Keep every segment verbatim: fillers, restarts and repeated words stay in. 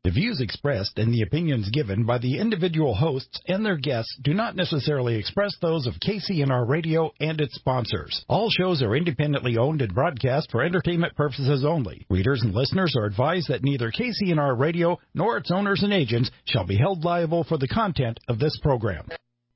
The views expressed and the opinions given by the individual hosts and their guests do not necessarily express those of K C N R Radio and its sponsors. All shows are independently owned and broadcast for entertainment purposes only. Readers and listeners are advised that neither K C N R Radio nor its owners and agents shall be held liable for the content of this program.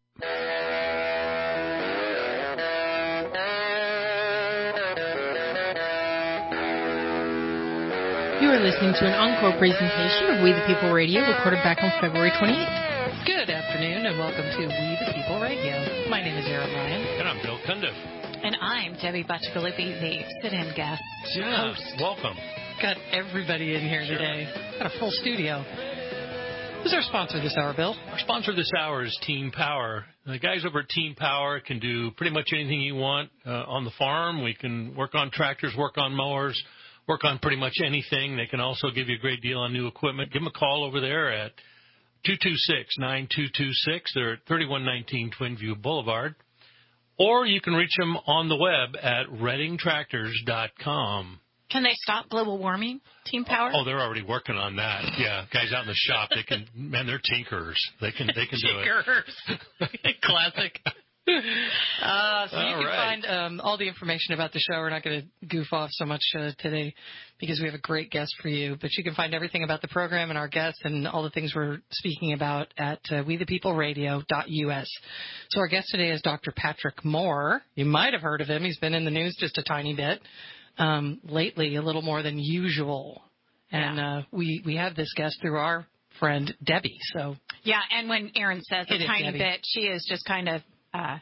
You are listening to an encore presentation of We the People Radio, recorded back on February twenty-eighth. Good afternoon, and welcome to We the People Radio. My name is Erin Ryan. And I'm Bill Cundiff. And I'm Debbie Butchkalippi, the sit-in guest Yeah, host. welcome. Got everybody in here Sure. today. Got a full studio. Who's our sponsor this hour, Bill? Our sponsor this hour is Team Power. The guys over at Team Power can do pretty much anything you want uh, on the farm. We can work on tractors, work on mowers, work on pretty much anything. They can also give you a great deal on new equipment. Give them a call over there at two two six, nine two two six. They're at thirty-one nineteen Twinview Boulevard. Or you can reach them on the web at redding tractors dot com. Can they stop global warming, Team Power? Oh, they're already working on that. Yeah, guys out in the shop, they can, man, they're tinkerers. They can, they can do it. Classic. Uh, so you All can right. find um, all the information about the show. We're not going to goof off so much uh, today because we have a great guest for you. But you can find everything about the program and our guests and all the things we're speaking about at uh, we the people radio dot U S. So our guest today is Doctor Patrick Moore. You might have heard of him. He's been in the news just a tiny bit um, lately, a little more than usual. And Yeah. uh, we, we have this guest through our friend Debbie. So Yeah, and when Erin says a It is, tiny Debbie. bit, she is just kind of uh,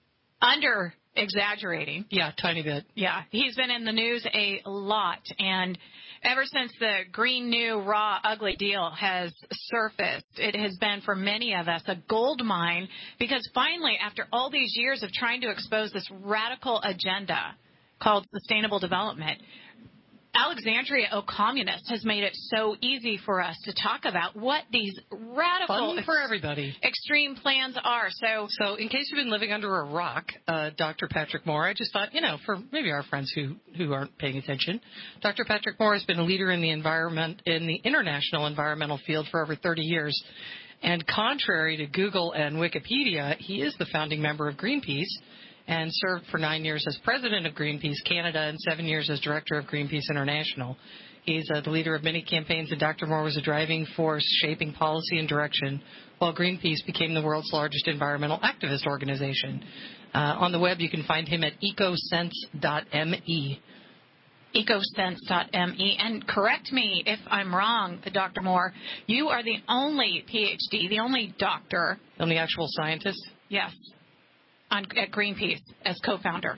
under-exaggerating. yeah, tiny bit. Yeah, he's been in the news a lot, and ever since the green, new, raw, ugly deal has surfaced, it has been for many of us a gold mine, because finally, after all these years of trying to expose this radical agenda called sustainable development, Alexandria O'Communist has made it so easy for us to talk about what these radical Fun for everybody. extreme plans are. So So in case you've been living under a rock, uh, Doctor Patrick Moore, I just thought, you know, for maybe our friends who, who aren't paying attention, Doctor Patrick Moore has been a leader in the environment, in the international environmental field for over thirty years. And contrary to Google and Wikipedia, he is the founding member of Greenpeace and served for nine years as president of Greenpeace Canada and seven years as director of Greenpeace International. He's uh, the leader of many campaigns, and Doctor Moore was a driving force shaping policy and direction while Greenpeace became the world's largest environmental activist organization. Uh, on the web, you can find him at ecosense dot me. ecosense dot me. And correct me if I'm wrong, Doctor Moore, you are the only P H D, the only doctor, I'm the actual scientist. yes, on, at Greenpeace as co-founder.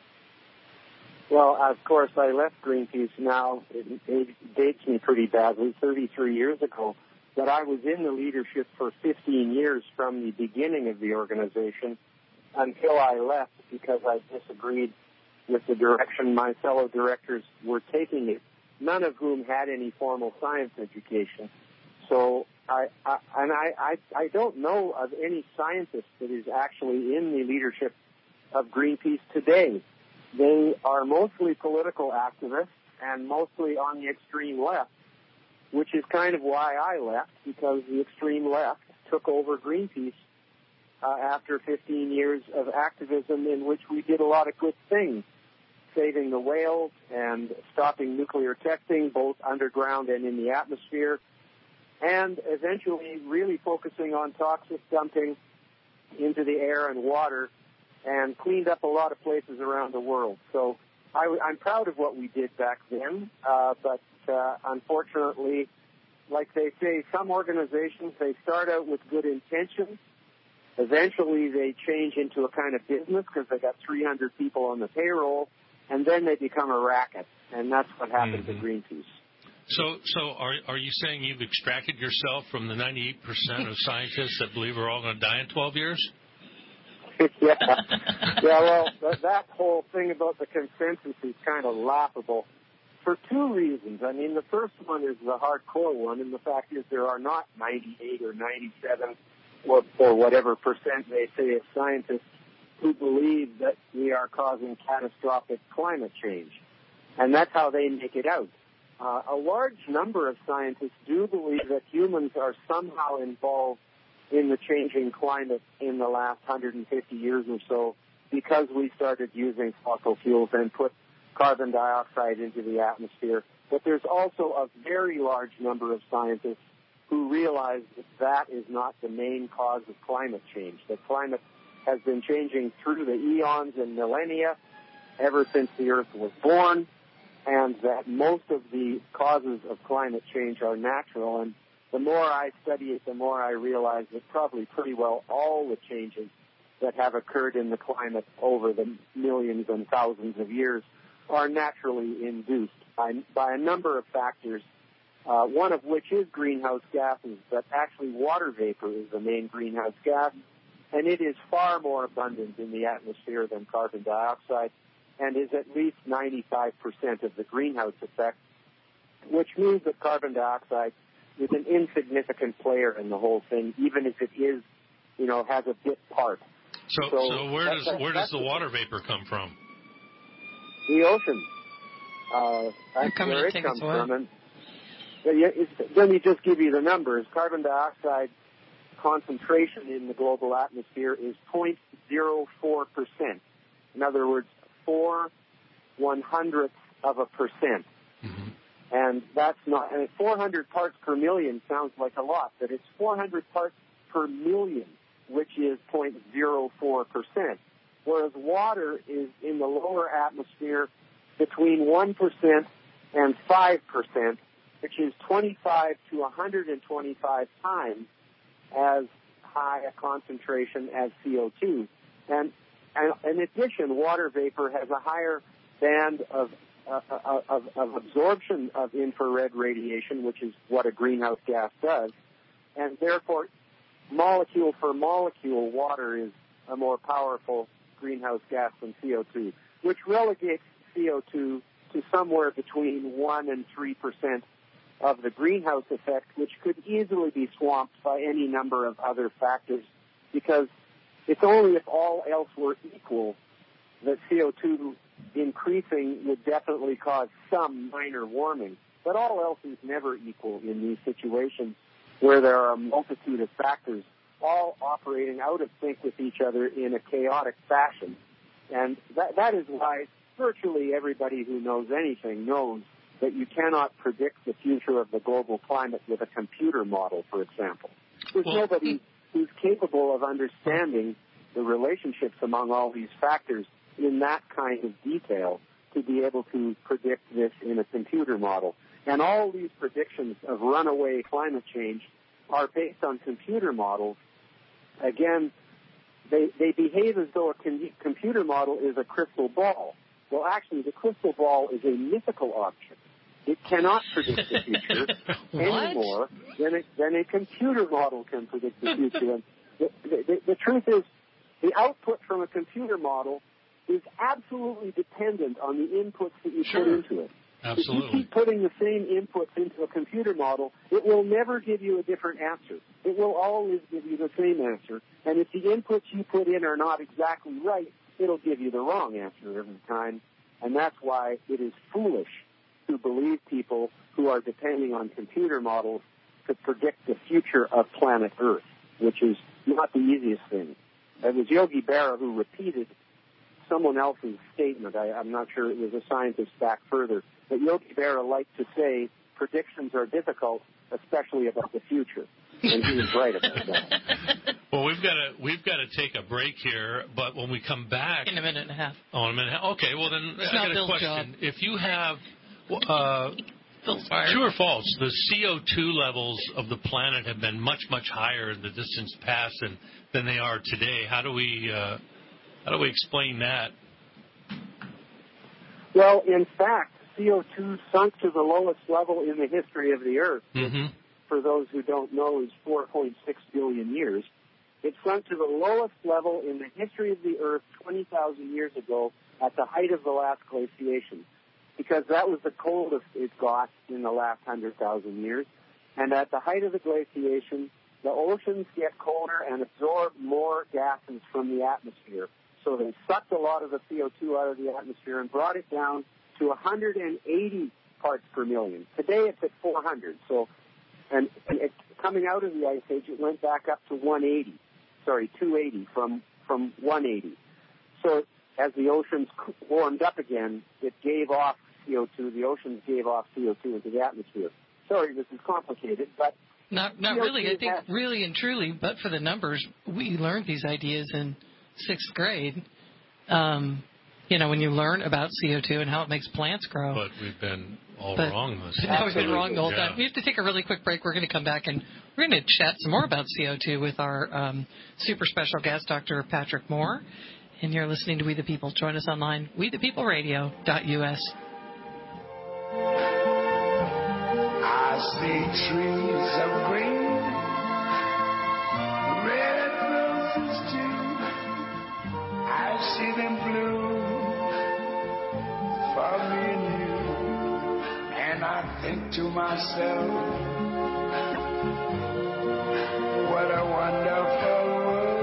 Well, of course, I left Greenpeace now. It, it dates me pretty badly, thirty-three years ago. But I was in the leadership for fifteen years from the beginning of the organization until I left because I disagreed with the direction my fellow directors were taking it, none of whom had any formal science education. So I, I and I, I, I don't know of any scientist that is actually in the leadership of Greenpeace today. They are mostly political activists and mostly on the extreme left, which is kind of why I left, because the extreme left took over Greenpeace uh, after fifteen years of activism in which we did a lot of good things, saving the whales and stopping nuclear testing, both underground and in the atmosphere, and eventually really focusing on toxic dumping into the air and water, and cleaned up a lot of places around the world. So I, I'm proud of what we did back then, uh, but uh, unfortunately, like they say, some organizations, they start out with good intentions. Eventually, they change into a kind of business because they got three hundred people on the payroll, and then they become a racket, and that's what happened Mm-hmm. to Greenpeace. So, so are are you saying you've extracted yourself from the ninety-eight percent of scientists that believe we're all going to die in twelve years? yeah. yeah, well, th- that whole thing about the consensus is kind of laughable for two reasons. I mean, the first one is the hardcore one, and the fact is there are not ninety-eight or ninety-seven or, or whatever percent they say of scientists who believe that we are causing catastrophic climate change. And that's how they make it out. uh, a large number of scientists do believe that humans are somehow involved in the changing climate in the last one hundred fifty years or so because we started using fossil fuels and put carbon dioxide into the atmosphere. But there's also a very large number of scientists who realize that that is not the main cause of climate change. That climate has been changing through the eons and millennia, ever since the Earth was born, and that most of the causes of climate change are natural. And the more I study it, the more I realize that probably pretty well all the changes that have occurred in the climate over the millions and thousands of years are naturally induced by, by a number of factors, uh, one of which is greenhouse gases, but actually water vapor is the main greenhouse gas, and it is far more abundant in the atmosphere than carbon dioxide, and is at least ninety-five percent of the greenhouse effect, which means that carbon dioxide is an insignificant player in the whole thing, even if it is, you know, has a bit part. So, so, so where does where does the water vapor come from? The ocean. Uh, that's where it comes from. And let me just give you the numbers. Carbon dioxide concentration in the global atmosphere is zero point zero four percent. In other words, four one hundredths of a percent. Mm-hmm. And that's not, and four hundred parts per million sounds like a lot, but it's four hundred parts per million, which is zero point zero four percent. Whereas water is in the lower atmosphere between one percent and five percent, which is twenty-five to one hundred twenty-five times as high a concentration as C O two. And, and in addition, water vapor has a higher band of, uh, of, of absorption of infrared radiation, which is what a greenhouse gas does. And therefore, molecule for molecule, water is a more powerful greenhouse gas than C O two, which relegates C O two to somewhere between one and three percent of the greenhouse effect, which could easily be swamped by any number of other factors, because it's only if all else were equal that C O two increasing would definitely cause some minor warming. But all else is never equal in these situations where there are a multitude of factors all operating out of sync with each other in a chaotic fashion. And that, that is why virtually everybody who knows anything knows that you cannot predict the future of the global climate with a computer model, for example. There's well, nobody who's capable of understanding the relationships among all these factors in that kind of detail to be able to predict this in a computer model. And all these predictions of runaway climate change are based on computer models. Again, they, they behave as though a com- computer model is a crystal ball. Well, actually, the crystal ball is a mythical object. It cannot predict the future any more than a, than a computer model can predict the future. And the, the, the truth is, the output from a computer model is absolutely dependent on the inputs that you sure. put into it. Absolutely. If you keep putting the same inputs into a computer model, it will never give you a different answer. It will always give you the same answer. And if the inputs you put in are not exactly right, it'll give you the wrong answer every time. And that's why it is foolish to believe people who are depending on computer models to predict the future of planet Earth, which is not the easiest thing. It was Yogi Berra who repeated someone else's statement. I, I'm not sure it was a scientist back further. But Yogi Berra liked to say predictions are difficult, especially about the future. And he was right about that. Well, we've got to we've got to take a break here, but when we come back in a minute and a half. Oh, in a minute. Okay, well then it's I got a Bill's question. Job. If you have uh, true or false, the C O two levels of the planet have been much much higher in the distance past than than they are today. How do we uh, how do we explain that? Well, in fact, C O two sunk to the lowest level in the history of the Earth. Mm-hmm. For those who don't know, is four point six billion years. It sunk to the lowest level in the history of the Earth twenty thousand years ago at the height of the last glaciation, because that was the coldest it got in the last one hundred thousand years. And at the height of the glaciation, the oceans get colder and absorb more gases from the atmosphere. So they sucked a lot of the C O two out of the atmosphere and brought it down to one hundred eighty parts per million. Today it's at four hundred. So, and, and it, coming out of the ice age, it went back up to one eighty. Sorry, two eighty from from one eighty. So as the oceans warmed up again, it gave off C O two. The oceans gave off C O two into the atmosphere. Sorry, this is complicated, but not not really. I think really and truly, but for the numbers, we learned these ideas in sixth grade. Um, you know, when you learn about C O two and how it makes plants grow. But we've been all but, wrong this Now we've been wrong the whole yeah. time. We have to take a really quick break. We're going to come back and we're going to chat some more about C O two with our um, super special guest, Doctor Patrick Moore. And you're listening to We the People. Join us online, we the people radio dot U S. I see trees of green, red roses too. I see them bloom for me and you. And I think to myself, what a wonderful world.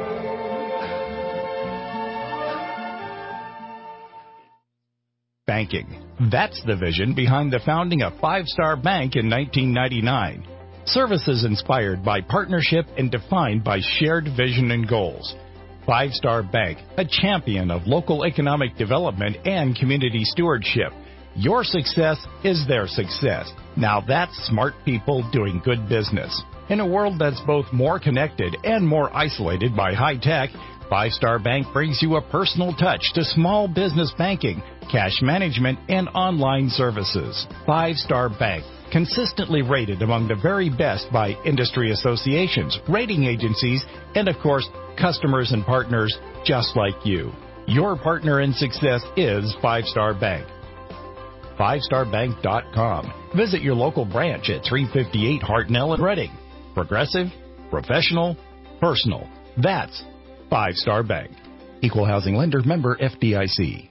Banking. That's the vision behind the founding of Five Star Bank in nineteen ninety-nine. Services inspired by partnership and defined by shared vision and goals. Five Star Bank, a champion of local economic development and community stewardship. Your success is their success. Now that's smart people doing good business. In a world that's both more connected and more isolated by high tech, Five Star Bank brings you a personal touch to small business banking, cash management, and online services. Five Star Bank, consistently rated among the very best by industry associations, rating agencies, and of course, customers and partners just like you. Your partner in success is Five Star Bank. five star bank dot com. Visit your local branch at three fifty-eight Hartnell in Reading. Progressive, professional, personal. That's Five Star Bank. Equal housing lender, member F D I C.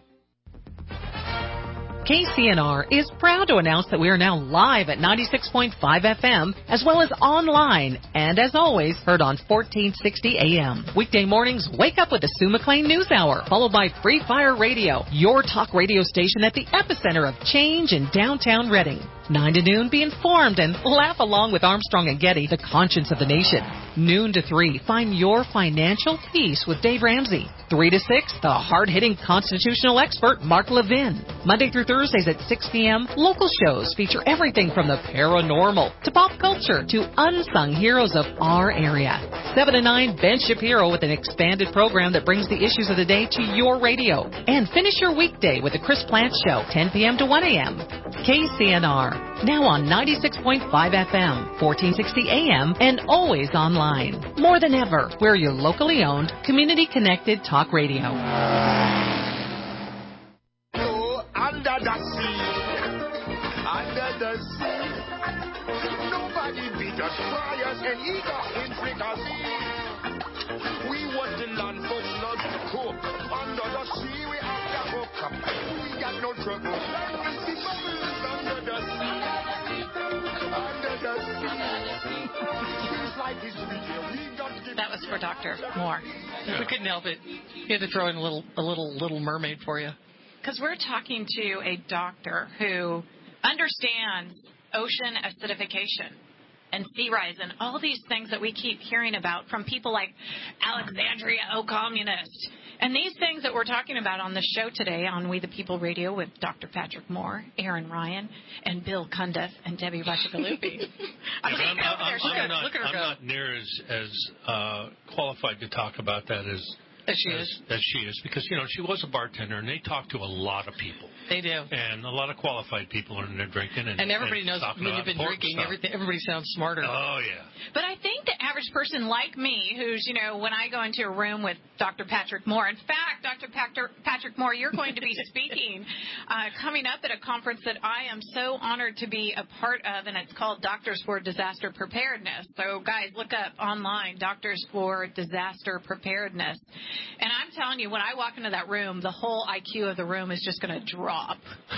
K C N R is proud to announce that we are now live at ninety-six point five F M as well as online and, as always, heard on fourteen sixty A M. Weekday mornings, wake up with the Sue McLean News Hour, followed by Free Fire Radio, your talk radio station at the epicenter of change in downtown Reading. nine to noon, be informed and laugh along with Armstrong and Getty, the conscience of the nation. Noon to three, find your financial peace with Dave Ramsey. three to six, the hard-hitting constitutional expert, Mark Levin. Monday through Thursdays at six p.m., local shows feature everything from the paranormal to pop culture to unsung heroes of our area. seven to nine, Ben Shapiro with an expanded program that brings the issues of the day to your radio. And finish your weekday with the Chris Plant Show, ten p.m. to one a.m. K C N R, now on ninety-six point five F M, fourteen sixty A M, and always online. More than ever, we're your locally owned, community-connected talk radio. Oh, under the sea, under the sea, nobody beat us, fires and eager intricacy. We want the land for blood to cook. Under the sea, we have the hook up. We got no trouble. We see bubbles under the sea. Under the sea. That was for Doctor Moore. Yeah. We couldn't help it. He had to throw in a little, a little, little mermaid for you. Because we're talking to a doctor who understands ocean acidification and sea rise and all these things that we keep hearing about from people like Alexandria O'Communist. And these things that we're talking about on the show today on We the People Radio with Doctor Patrick Moore, Aaron Ryan, and Bill Cundiff, and Debbie Bashikalupi. I'm, I'm, I'm, I'm, I'm, not, look at her I'm go. not near as, as uh, qualified to talk about that as As she as, is. as she is, because, you know, she was a bartender, and they talk to a lot of people. They do. And a lot of qualified people are in there drinking. And, And everybody and knows talking when you've about been drinking, stuff. everything, everybody sounds smarter. Oh, yeah. But I think the average person like me, who's, you know, when I go into a room with Doctor Patrick Moore, in fact, Doctor Patrick Moore, you're going to be speaking uh, coming up at a conference that I am so honored to be a part of, and it's called Doctors for Disaster Preparedness. So, guys, look up online, Doctors for Disaster Preparedness. And I'm telling you, when I walk into that room, the whole I Q of the room is just going to drop.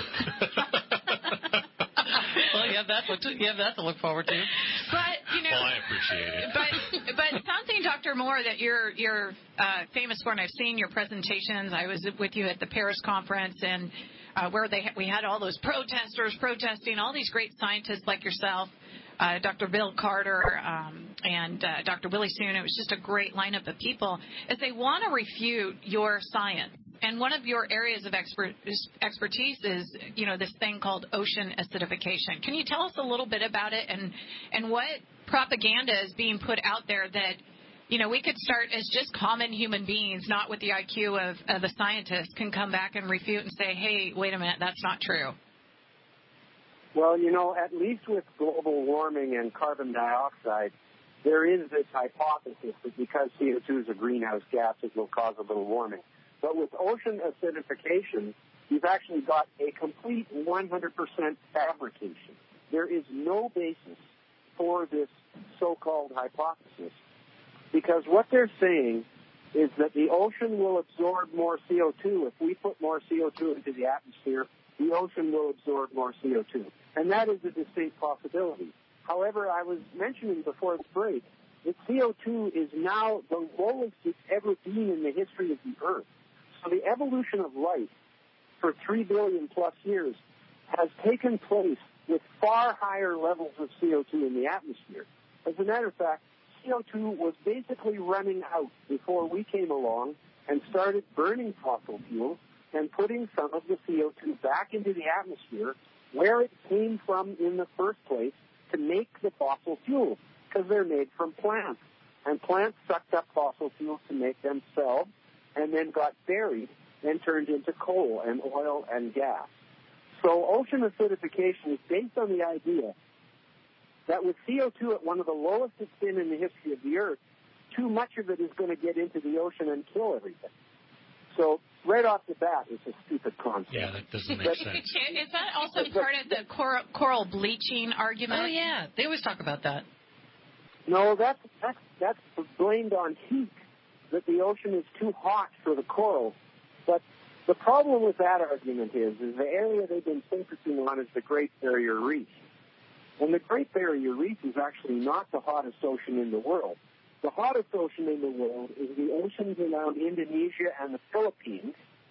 Well, you have that. To, you have that to look forward to. But you know, Well, I appreciate it. But but something, Doctor Moore, that you're you're uh, famous for, and I've seen your presentations. I was with you at the Paris conference, and uh, where they we had all those protesters protesting, all these great scientists like yourself, uh, Doctor Bill Carter, um, and uh, Doctor Willie Soon. It was just a great lineup of people, as they want to refute your science. And one of your areas of expert, expertise is, you know, this thing called ocean acidification. Can you tell us a little bit about it, and and what propaganda is being put out there that, you know, we could start as just common human beings, not with the I Q of, of a scientist, can come back and refute and say, hey, wait a minute, that's not true? Well, you know, at least with global warming and carbon dioxide, there is this hypothesis that because C O two is a greenhouse gas, it will cause a little warming. But with ocean acidification, you've actually got a complete one hundred percent fabrication. There is no basis for this so-called hypothesis, because what they're saying is that the ocean will absorb more C O two. If we put more C O two into the atmosphere, the ocean will absorb more C O two. And that is a distinct possibility. However, I was mentioning before the break that C O two is now the lowest it's ever been in the history of the Earth. So the evolution of life for three billion plus years has taken place with far higher levels of C O two in the atmosphere. As a matter of fact, C O two was basically running out before we came along and started burning fossil fuels and putting some of the C O two back into the atmosphere where it came from in the first place to make the fossil fuels, because they're made from plants. And plants sucked up fossil fuels to make themselves, and then got buried and turned into coal and oil and gas. So ocean acidification is based on the idea that with C O two at one of the lowest it's been in the history of the Earth, too much of it is going to get into the ocean and kill everything. So right off the bat, it's a stupid concept. Yeah, that doesn't make sense. Is that also part of the coral, coral bleaching argument? Oh, yeah. They always talk about that. No, that's, that's, that's blamed on heat, that the ocean is too hot for the coral. But the problem with that argument is, is the area they've been focusing on is the Great Barrier Reef. And the Great Barrier Reef is actually not the hottest ocean in the world. The hottest ocean in the world is the oceans around Indonesia and the Philippines,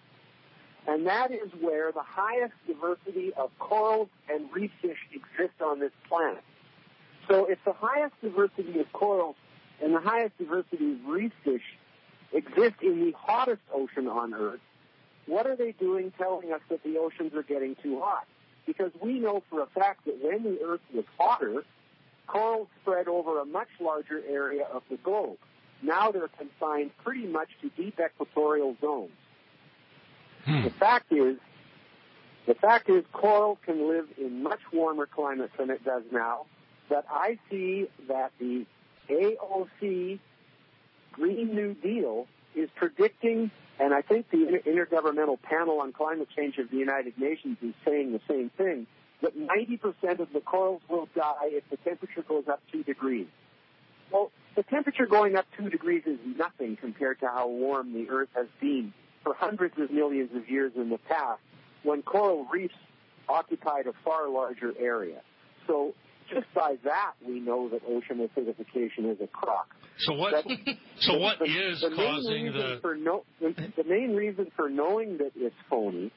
and that is where the highest diversity of corals and reef fish exist on this planet. So if the highest diversity of corals and the highest diversity of reef fish exist in the hottest ocean on Earth, what are they doing telling us that the oceans are getting too hot? Because we know for a fact that when the Earth was hotter, corals spread over a much larger area of the globe. Now they're confined pretty much to deep equatorial zones. Hmm. The fact is, the fact is coral can live in much warmer climates than it does now, but I see that the A O C Green New Deal is predicting, and I think the Intergovernmental Panel on Climate Change of the United Nations is saying the same thing, that ninety percent of the corals will die if the temperature goes up two degrees. Well, the temperature going up two degrees is nothing compared to how warm the Earth has been for hundreds of millions of years in the past, when coral reefs occupied a far larger area. So just by that, we know that ocean acidification is a crock. So what? But so the, what the, is the causing the? For no, the? The main reason for knowing that it's phony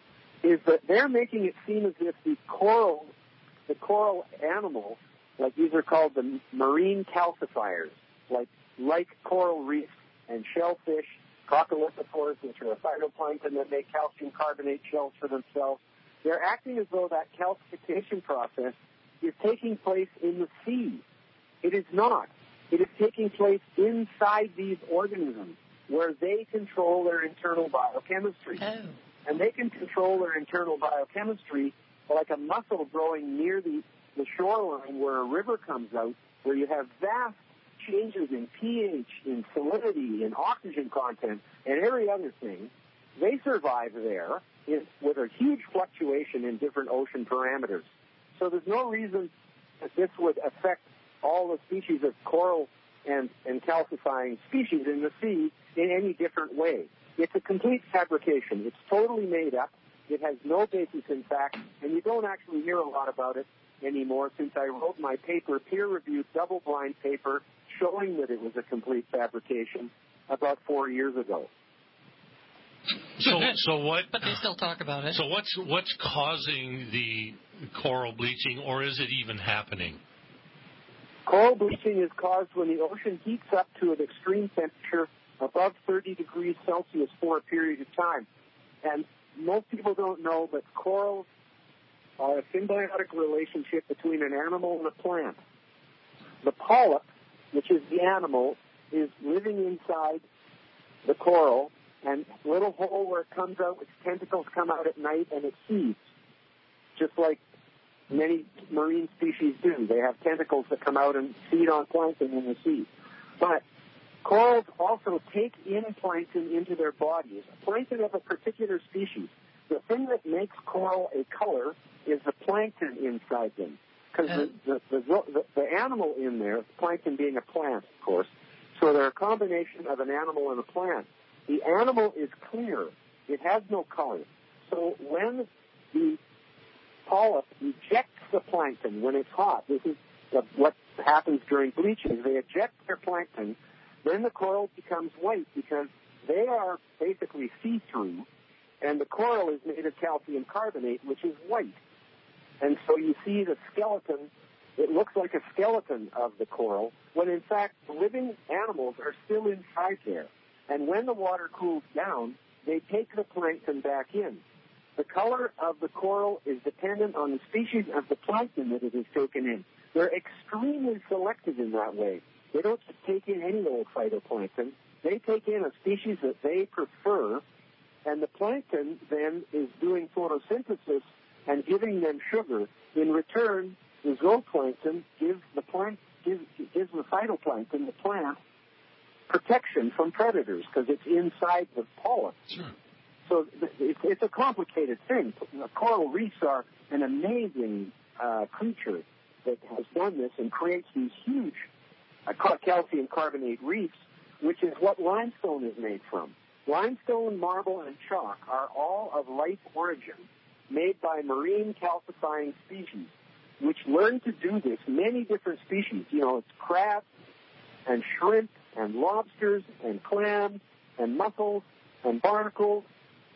is that they're making it seem as if the coral, the coral animals, like these are called the marine calcifiers, like like coral reefs and shellfish, coccolithophores, which are a phytoplankton that make calcium carbonate shells for themselves. They're acting as though that calcification process is taking place in the sea. It is not. It is taking place inside these organisms where they control their internal biochemistry. Oh. And they can control their internal biochemistry like a mussel growing near the, the shoreline where a river comes out, where you have vast changes in pH, in salinity, in oxygen content, and every other thing. They survive there in, with a huge fluctuation in different ocean parameters. So there's no reason that this would affect all the species of coral and, and calcifying species in the sea in any different way. It's a complete fabrication. It's totally made up. It has no basis in fact, and you don't actually hear a lot about it anymore since I wrote my paper, peer-reviewed, double-blind paper, showing that it was a complete fabrication about four years ago. So, so what? But they still talk about it. So what's what's causing the coral bleaching, or is it even happening? Coral bleaching is caused when the ocean heats up to an extreme temperature above thirty degrees Celsius for a period of time. And most people don't know, but corals are a symbiotic relationship between an animal and a plant. The polyp, which is the animal, is living inside the coral, and little hole where it comes out, its tentacles come out at night, and it feeds, just like many marine species do. They have tentacles that come out and feed on plankton in the sea. But corals also take in plankton into their bodies, plankton of a particular species. The thing that makes coral a color is the plankton inside them. Because the, the, the, the animal in there, plankton being a plant, of course, so they're a combination of an animal and a plant. The animal is clear. It has no color. So when the polyp ejects the plankton when it's hot, this is what happens during bleaching. They eject their plankton, then the coral becomes white because they are basically see-through, and the coral is made of calcium carbonate, which is white. And so you see the skeleton, it looks like a skeleton of the coral, when in fact living animals are still inside there. And when the water cools down, they take the plankton back in. The color of the coral is dependent on the species of the plankton that it is taken in. They're extremely selective in that way. They don't just take in any old phytoplankton. They take in a species that they prefer, and the plankton then is doing photosynthesis and giving them sugar. In return, the zooplankton gives the plant gives, gives the phytoplankton, the plant, protection from predators because it's inside the polyp. Sure. So it's, it's a complicated thing. Coral reefs are an amazing uh, creature that has done this and creates these huge uh, calcium carbonate reefs, which is what limestone is made from. Limestone, marble, and chalk are all of life origin, made by marine calcifying species, which learn to do this. Many different species, you know, it's crabs and shrimp and lobsters and clams and mussels and barnacles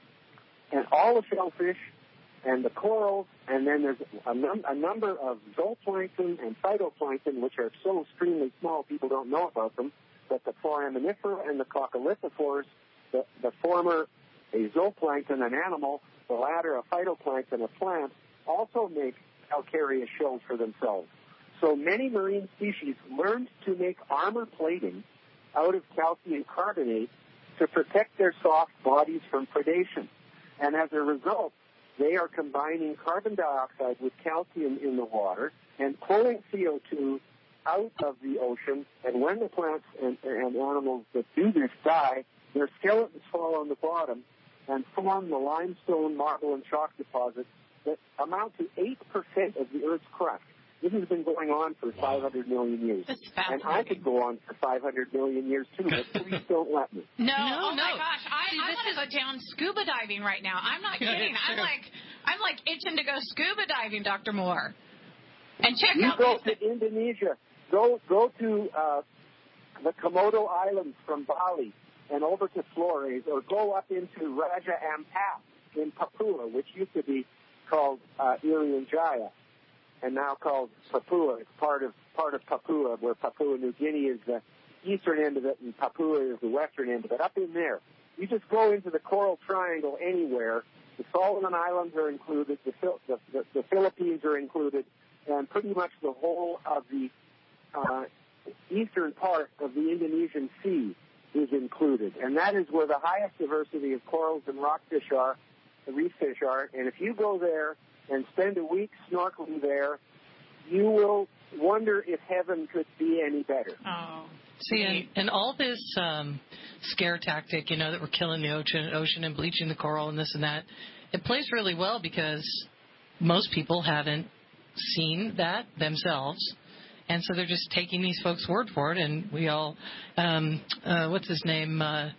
and all the shellfish and the corals, and then there's a, num- a number of zooplankton and phytoplankton, which are so extremely small people don't know about them, but the foraminifera and the coccolithophores, the, the former a zooplankton, an animal, the latter a phytoplankton, a plant, also make calcareous shells for themselves. So many marine species learned to make armor plating out of calcium carbonate to protect their soft bodies from predation. And as a result, they are combining carbon dioxide with calcium in the water and pulling C O two out of the ocean. And when the plants and, and animals that do this die, their skeletons fall on the bottom and form the limestone, marble, and chalk deposits that amount to eight percent of the Earth's crust. This has been going on for five hundred million years. That's and I could go on for five hundred million years, too, but please don't let me. No, No, oh no. my gosh, I, See, I this want to is- go down scuba diving right now. I'm not Yeah, kidding. it's I'm true. like, I'm like itching to go scuba diving, Doctor Moore, and check You out go these. to Indonesia. Go go to uh, the Komodo Islands from Bali and over to Flores, or go up into Raja Ampat in Papua, which used to be called uh, Irian Jaya, and now called Papua. It's part of part of Papua, where Papua New Guinea is the eastern end of it, and Papua is the western end of it. Up in there, you just go into the Coral Triangle anywhere. The Solomon Islands are included. The the, the, the Philippines are included, and pretty much the whole of the uh, eastern part of the Indonesian Sea is included, and that is where the highest diversity of corals and rockfish are, the reef fish are. And if you go there and spend a week snorkeling there, you will wonder if heaven could be any better. Oh, See, and, and all this um, scare tactic, you know, that we're killing the ocean, ocean and bleaching the coral and this and that, it plays really well because most people haven't seen that themselves. And so they're just taking these folks' word for it, and we all, um, uh, what's his name, uh,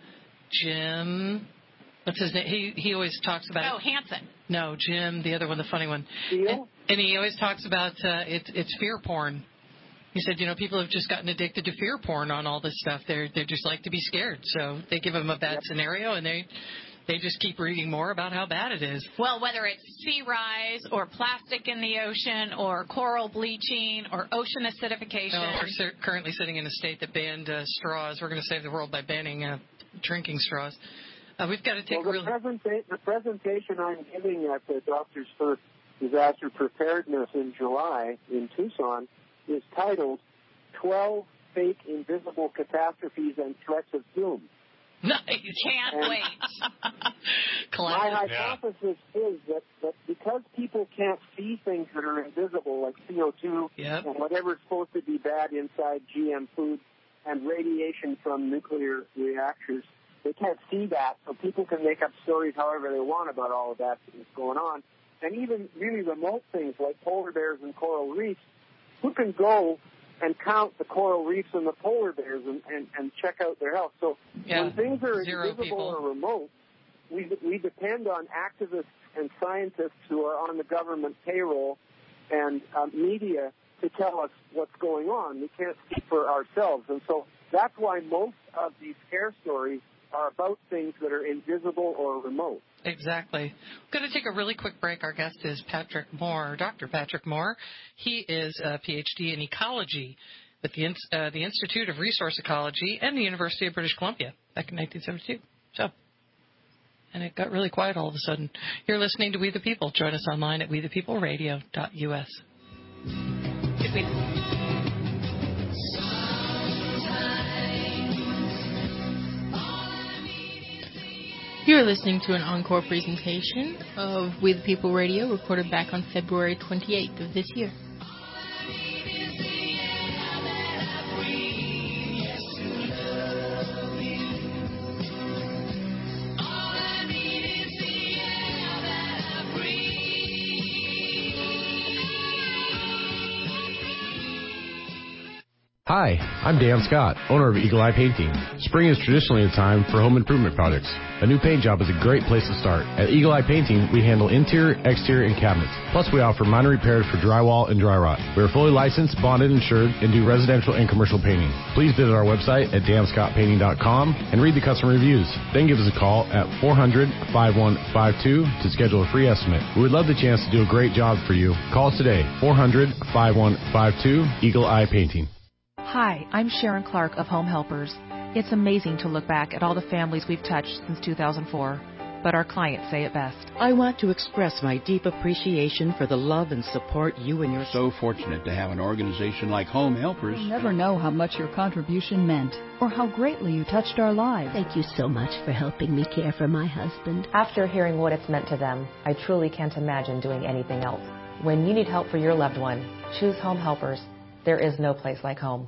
Jim, what's his name? He he always talks about oh, it. Hansen. No, Jim, the other one, the funny one. Steele? And, and he always talks about uh, it, it's fear porn. He said, you know, people have just gotten addicted to fear porn on all this stuff. They're they just like to be scared, so they give them a bad Yep. scenario, and they they just keep reading more about how bad it is. Well, whether it's sea rise or plastic in the ocean or coral bleaching or ocean acidification. No, we're ser- currently sitting in a state that banned uh, straws. We're going to save the world by banning uh, drinking straws. Uh, we've got to take well, the, real... presenta- the presentation I'm giving at the Doctors for Disaster Preparedness in July in Tucson is titled twelve Fake Invisible Catastrophes and Threats of Doom. Nice. Can't and wait. My hypothesis yeah. is that, that because people can't see things that are invisible, like C O two yep. and whatever's supposed to be bad inside G M foods and radiation from nuclear reactors, they can't see that, so people can make up stories however they want about all of that that's going on. And even really remote things like polar bears and coral reefs, who can go and count the coral reefs and the polar bears and, and, and check out their health? So yeah. when things are Zero invisible people. or remote, we, we depend on activists and scientists who are on the government payroll and uh, media to tell us what's going on. We can't speak for ourselves. And so that's why most of these scare stories are about things that are invisible or remote. Exactly. We're going to take a really quick break. Our guest is Patrick Moore, Doctor Patrick Moore. He is a P H D in ecology with the, uh, the Institute of Resource Ecology and the University of British Columbia back in nineteen seventy-two. So, and it got really quiet all of a sudden. You're listening to We the People. Join us online at we the people radio dot u s. You're listening to an encore presentation of We the People Radio, recorded back on February twenty-eighth of this year. Hi, I'm Dan Scott, owner of Eagle Eye Painting. Spring is traditionally a time for home improvement projects. A new paint job is a great place to start. At Eagle Eye Painting, we handle interior, exterior, and cabinets. Plus, we offer minor repairs for drywall and dry rot. We are fully licensed, bonded, insured, and do residential and commercial painting. Please visit our website at dan scott painting dot com and read the customer reviews. Then give us a call at four hundred, five one five two to schedule a free estimate. We would love the chance to do a great job for you. Call us today, four hundred, five one five two, Eagle Eye Painting. Hi, I'm Sharon Clark of Home Helpers. It's amazing to look back at all the families we've touched since two thousand four, but our clients say it best. I want to express my deep appreciation for the love and support you and your... So fortunate to have an organization like Home Helpers. You'll never know how much your contribution meant or how greatly you touched our lives. Thank you so much for helping me care for my husband. After hearing what it's meant to them, I truly can't imagine doing anything else. When you need help for your loved one, choose Home Helpers. There is no place like home.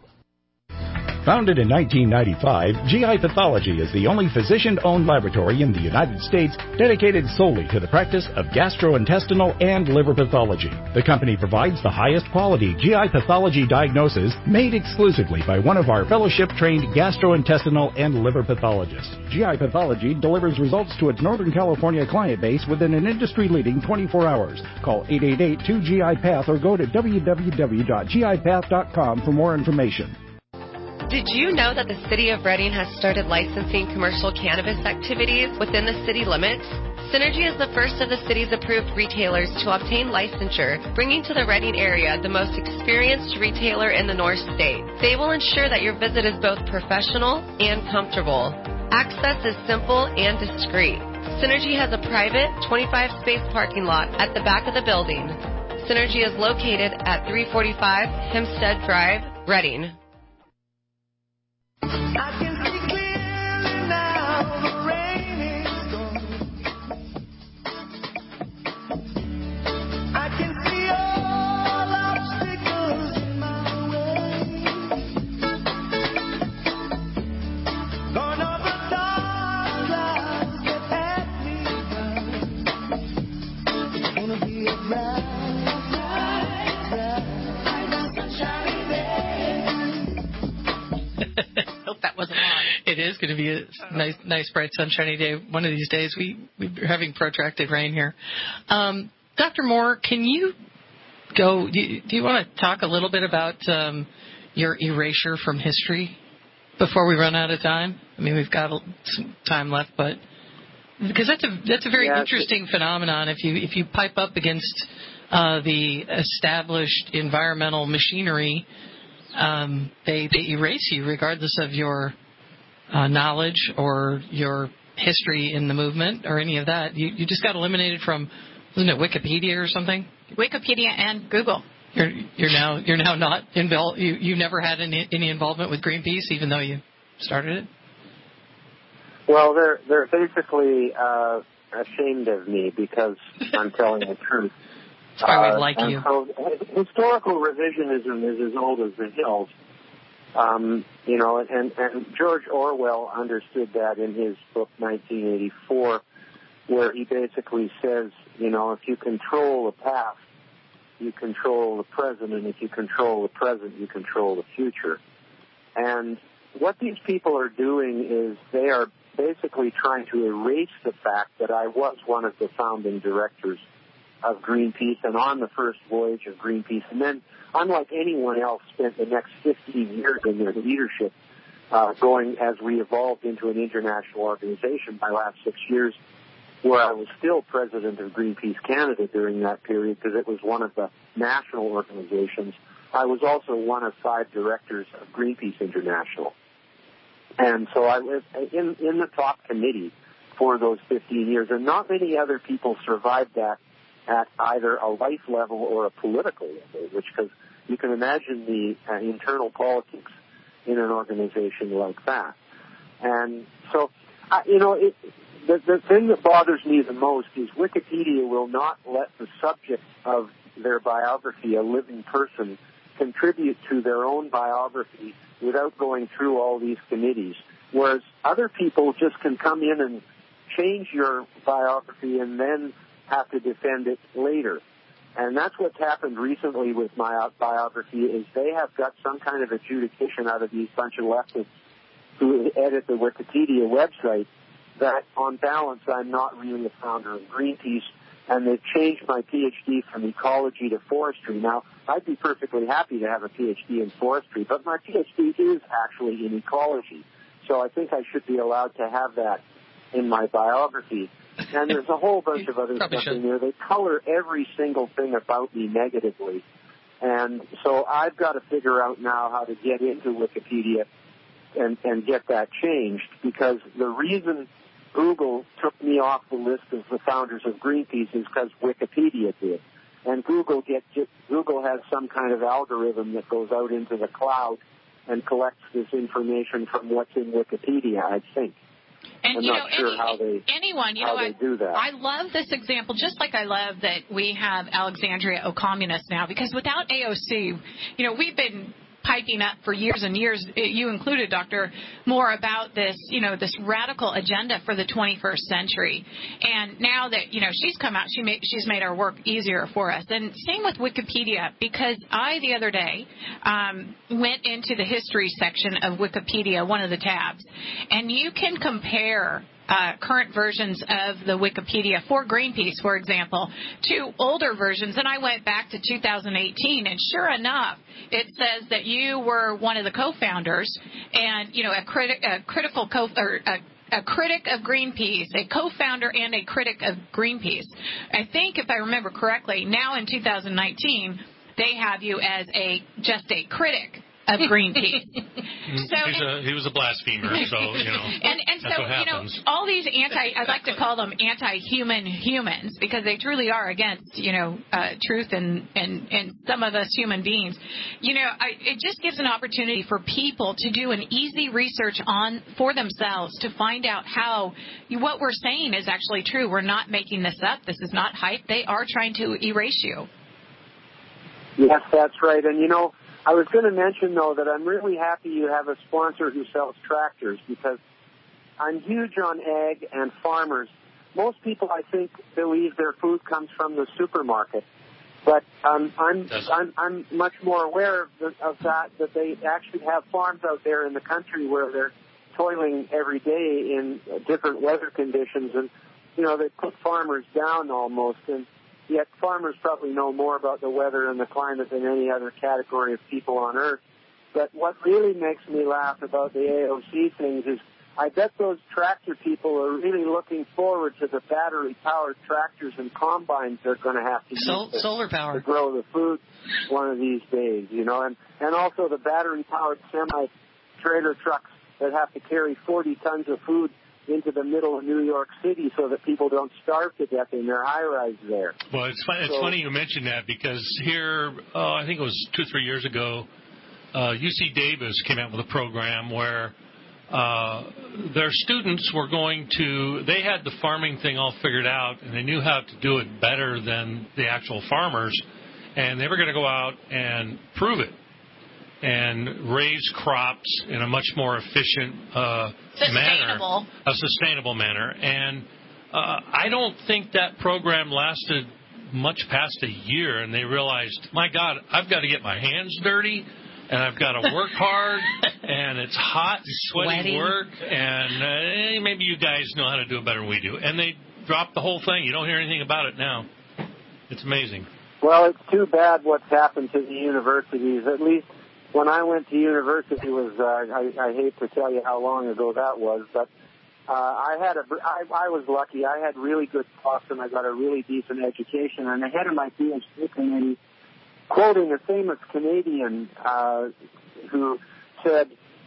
Founded in nineteen ninety-five, G I Pathology is the only physician-owned laboratory in the United States dedicated solely to the practice of gastrointestinal and liver pathology. The company provides the highest quality G I pathology diagnosis made exclusively by one of our fellowship-trained gastrointestinal and liver pathologists. G I Pathology delivers results to its Northern California client base within an industry-leading twenty-four hours. Call eight eight eight, two G I Path or go to w w w dot g i path dot com for more information. Did you know that the City of Redding has started licensing commercial cannabis activities within the city limits? Synergy is the first of the city's approved retailers to obtain licensure, bringing to the Redding area the most experienced retailer in the North State. They will ensure that your visit is both professional and comfortable. Access is simple and discreet. Synergy has a private twenty-five space parking lot at the back of the building. Synergy is located at three forty-five Hempstead Drive, Redding. I can see clearly now the rain is gone. I can see all obstacles in my way. Gone over dark clouds that had me down. It's gonna be a bright, bright, bright, sunshiny day. That wasn't on. It is going to be a nice, nice, bright, sunshiny day. One of these days, we we're having protracted rain here. Um, Doctor Moore, can you go? Do you, do you want to talk a little bit about um, your erasure from history before we run out of time? I mean, we've got some time left, but because that's a that's a very yeah, interesting phenomenon. If you if you pipe up against uh, the established environmental machinery, um, they they erase you regardless of your uh, knowledge or your history in the movement or any of that. You you just got eliminated from, wasn't it Wikipedia or something? Wikipedia and Google. You're you're now you're now not involved. You you never had any any involvement with Greenpeace, even though you started it. Well, they're they're basically uh, ashamed of me because I'm telling the truth. That's why uh, we like and you. So historical revisionism is as old as the hills. Um, you know, and, and George Orwell understood that in his book nineteen eighty-four, where he basically says, you know, if you control the past, you control the present, and if you control the present, you control the future. And what these people are doing is they are basically trying to erase the fact that I was one of the founding directors of Greenpeace and on the first voyage of Greenpeace. And then, unlike anyone else, spent the next fifteen years in their leadership uh, going as we evolved into an international organization my last six years, where I was still president of Greenpeace Canada during that period because it was one of the national organizations. I was also one of five directors of Greenpeace International. And so I was in, in the top committee for those fifteen years, and not many other people survived that at either a life level or a political level, which, because you can imagine the uh, internal politics in an organization like that. And so, uh, you know, it, the, the thing that bothers me the most is Wikipedia will not let the subject of their biography, a living person, contribute to their own biography without going through all these committees, whereas other people just can come in and change your biography and then have to defend it later. And that's what's happened recently with my biography is they have got some kind of adjudication out of these bunch of leftists who edit the Wikipedia website that on balance I'm not really a founder of Greenpeace, and they've changed my P H D from ecology to forestry. Now, I'd be perfectly happy to have a P H D in forestry, but my P H D is actually in ecology. So I think I should be allowed to have that in my biography. And there's a whole bunch of other stuff in there. They color every single thing about me negatively. And so I've got to figure out now how to get into Wikipedia and, and get that changed, because the reason Google took me off the list of the founders of Greenpeace is because Wikipedia did. And Google get Google has some kind of algorithm that goes out into the cloud and collects this information from what's in Wikipedia, I think. And, I'm you not know, sure any, how they, anyone, you how know, they I, do that. I love this example, just like I love that we have Alexandria Ocommunist now, because without A O C, you know, we've been piping up for years and years, you included, Doctor Moore, about this, you know, this radical agenda for the twenty-first century. And now that, you know, she's come out, she made, she's made our work easier for us. And same with Wikipedia, because I, the other day, um, went into the history section of Wikipedia, one of the tabs, and you can compare Uh, current versions of the Wikipedia for Greenpeace, for example, to older versions. And I went back to two thousand eighteen, and sure enough, it says that you were one of the co-founders and, you know, a, criti- a critical co- or a a critic of Greenpeace, a co-founder and a critic of Greenpeace. I think, if I remember correctly, now in two thousand nineteen, they have you as a just a critic of Greenpeace. So He's a, he was a blasphemer, so, you know, and, and that's so, what you know, happens. all these anti, I like to call them anti-human humans, because they truly are against, you know, uh, truth and, and, and some of us human beings. You know, I, it just gives an opportunity for people to do an easy research on for themselves to find out how what we're saying is actually true. We're not making this up. This is not hype. They are trying to erase you. Yes, that's right. And, you know, I was going to mention, though, that I'm really happy you have a sponsor who sells tractors, because I'm huge on ag and farmers. Most people, I think, believe their food comes from the supermarket. But um, I'm, I'm I'm much more aware of, the, of that, that they actually have farms out there in the country where they're toiling every day in different weather conditions. And, you know, they put farmers down almost. And yet farmers probably know more about the weather and the climate than any other category of people on Earth. But what really makes me laugh about the A O C things is I bet those tractor people are really looking forward to the battery-powered tractors and combines they're going to have to Sol- use to, solar power. to grow the food one of these days, you know, and, and also the battery-powered semi-trailer trucks that have to carry forty tons of food into the middle of New York City so that people don't starve to death in their high-rise there. Well, it's, fun, it's so, funny you mentioned that because here, oh, I think it was two, three years ago, uh, U C Davis came out with a program where uh, their students were going to, they had the farming thing all figured out, and they knew how to do it better than the actual farmers, and they were going to go out and prove it and raise crops in a much more efficient uh, Sustainable. manner, a sustainable manner. And uh, I don't think that program lasted much past a year, and they realized, my God, I've got to get my hands dirty, and I've got to work hard, and it's hot, sweaty Sweating. work, and uh, eh, maybe you guys know how to do it better than we do. And they dropped the whole thing. You don't hear anything about it now. It's amazing. Well, it's too bad what's happened to the universities. At least when I went to university was, uh, I, I hate to tell you how long ago that was, but uh, I had a, I, I was lucky. I had really good talks, and I got a really decent education. And the head of my PhD committee, quoting a famous Canadian uh, who said,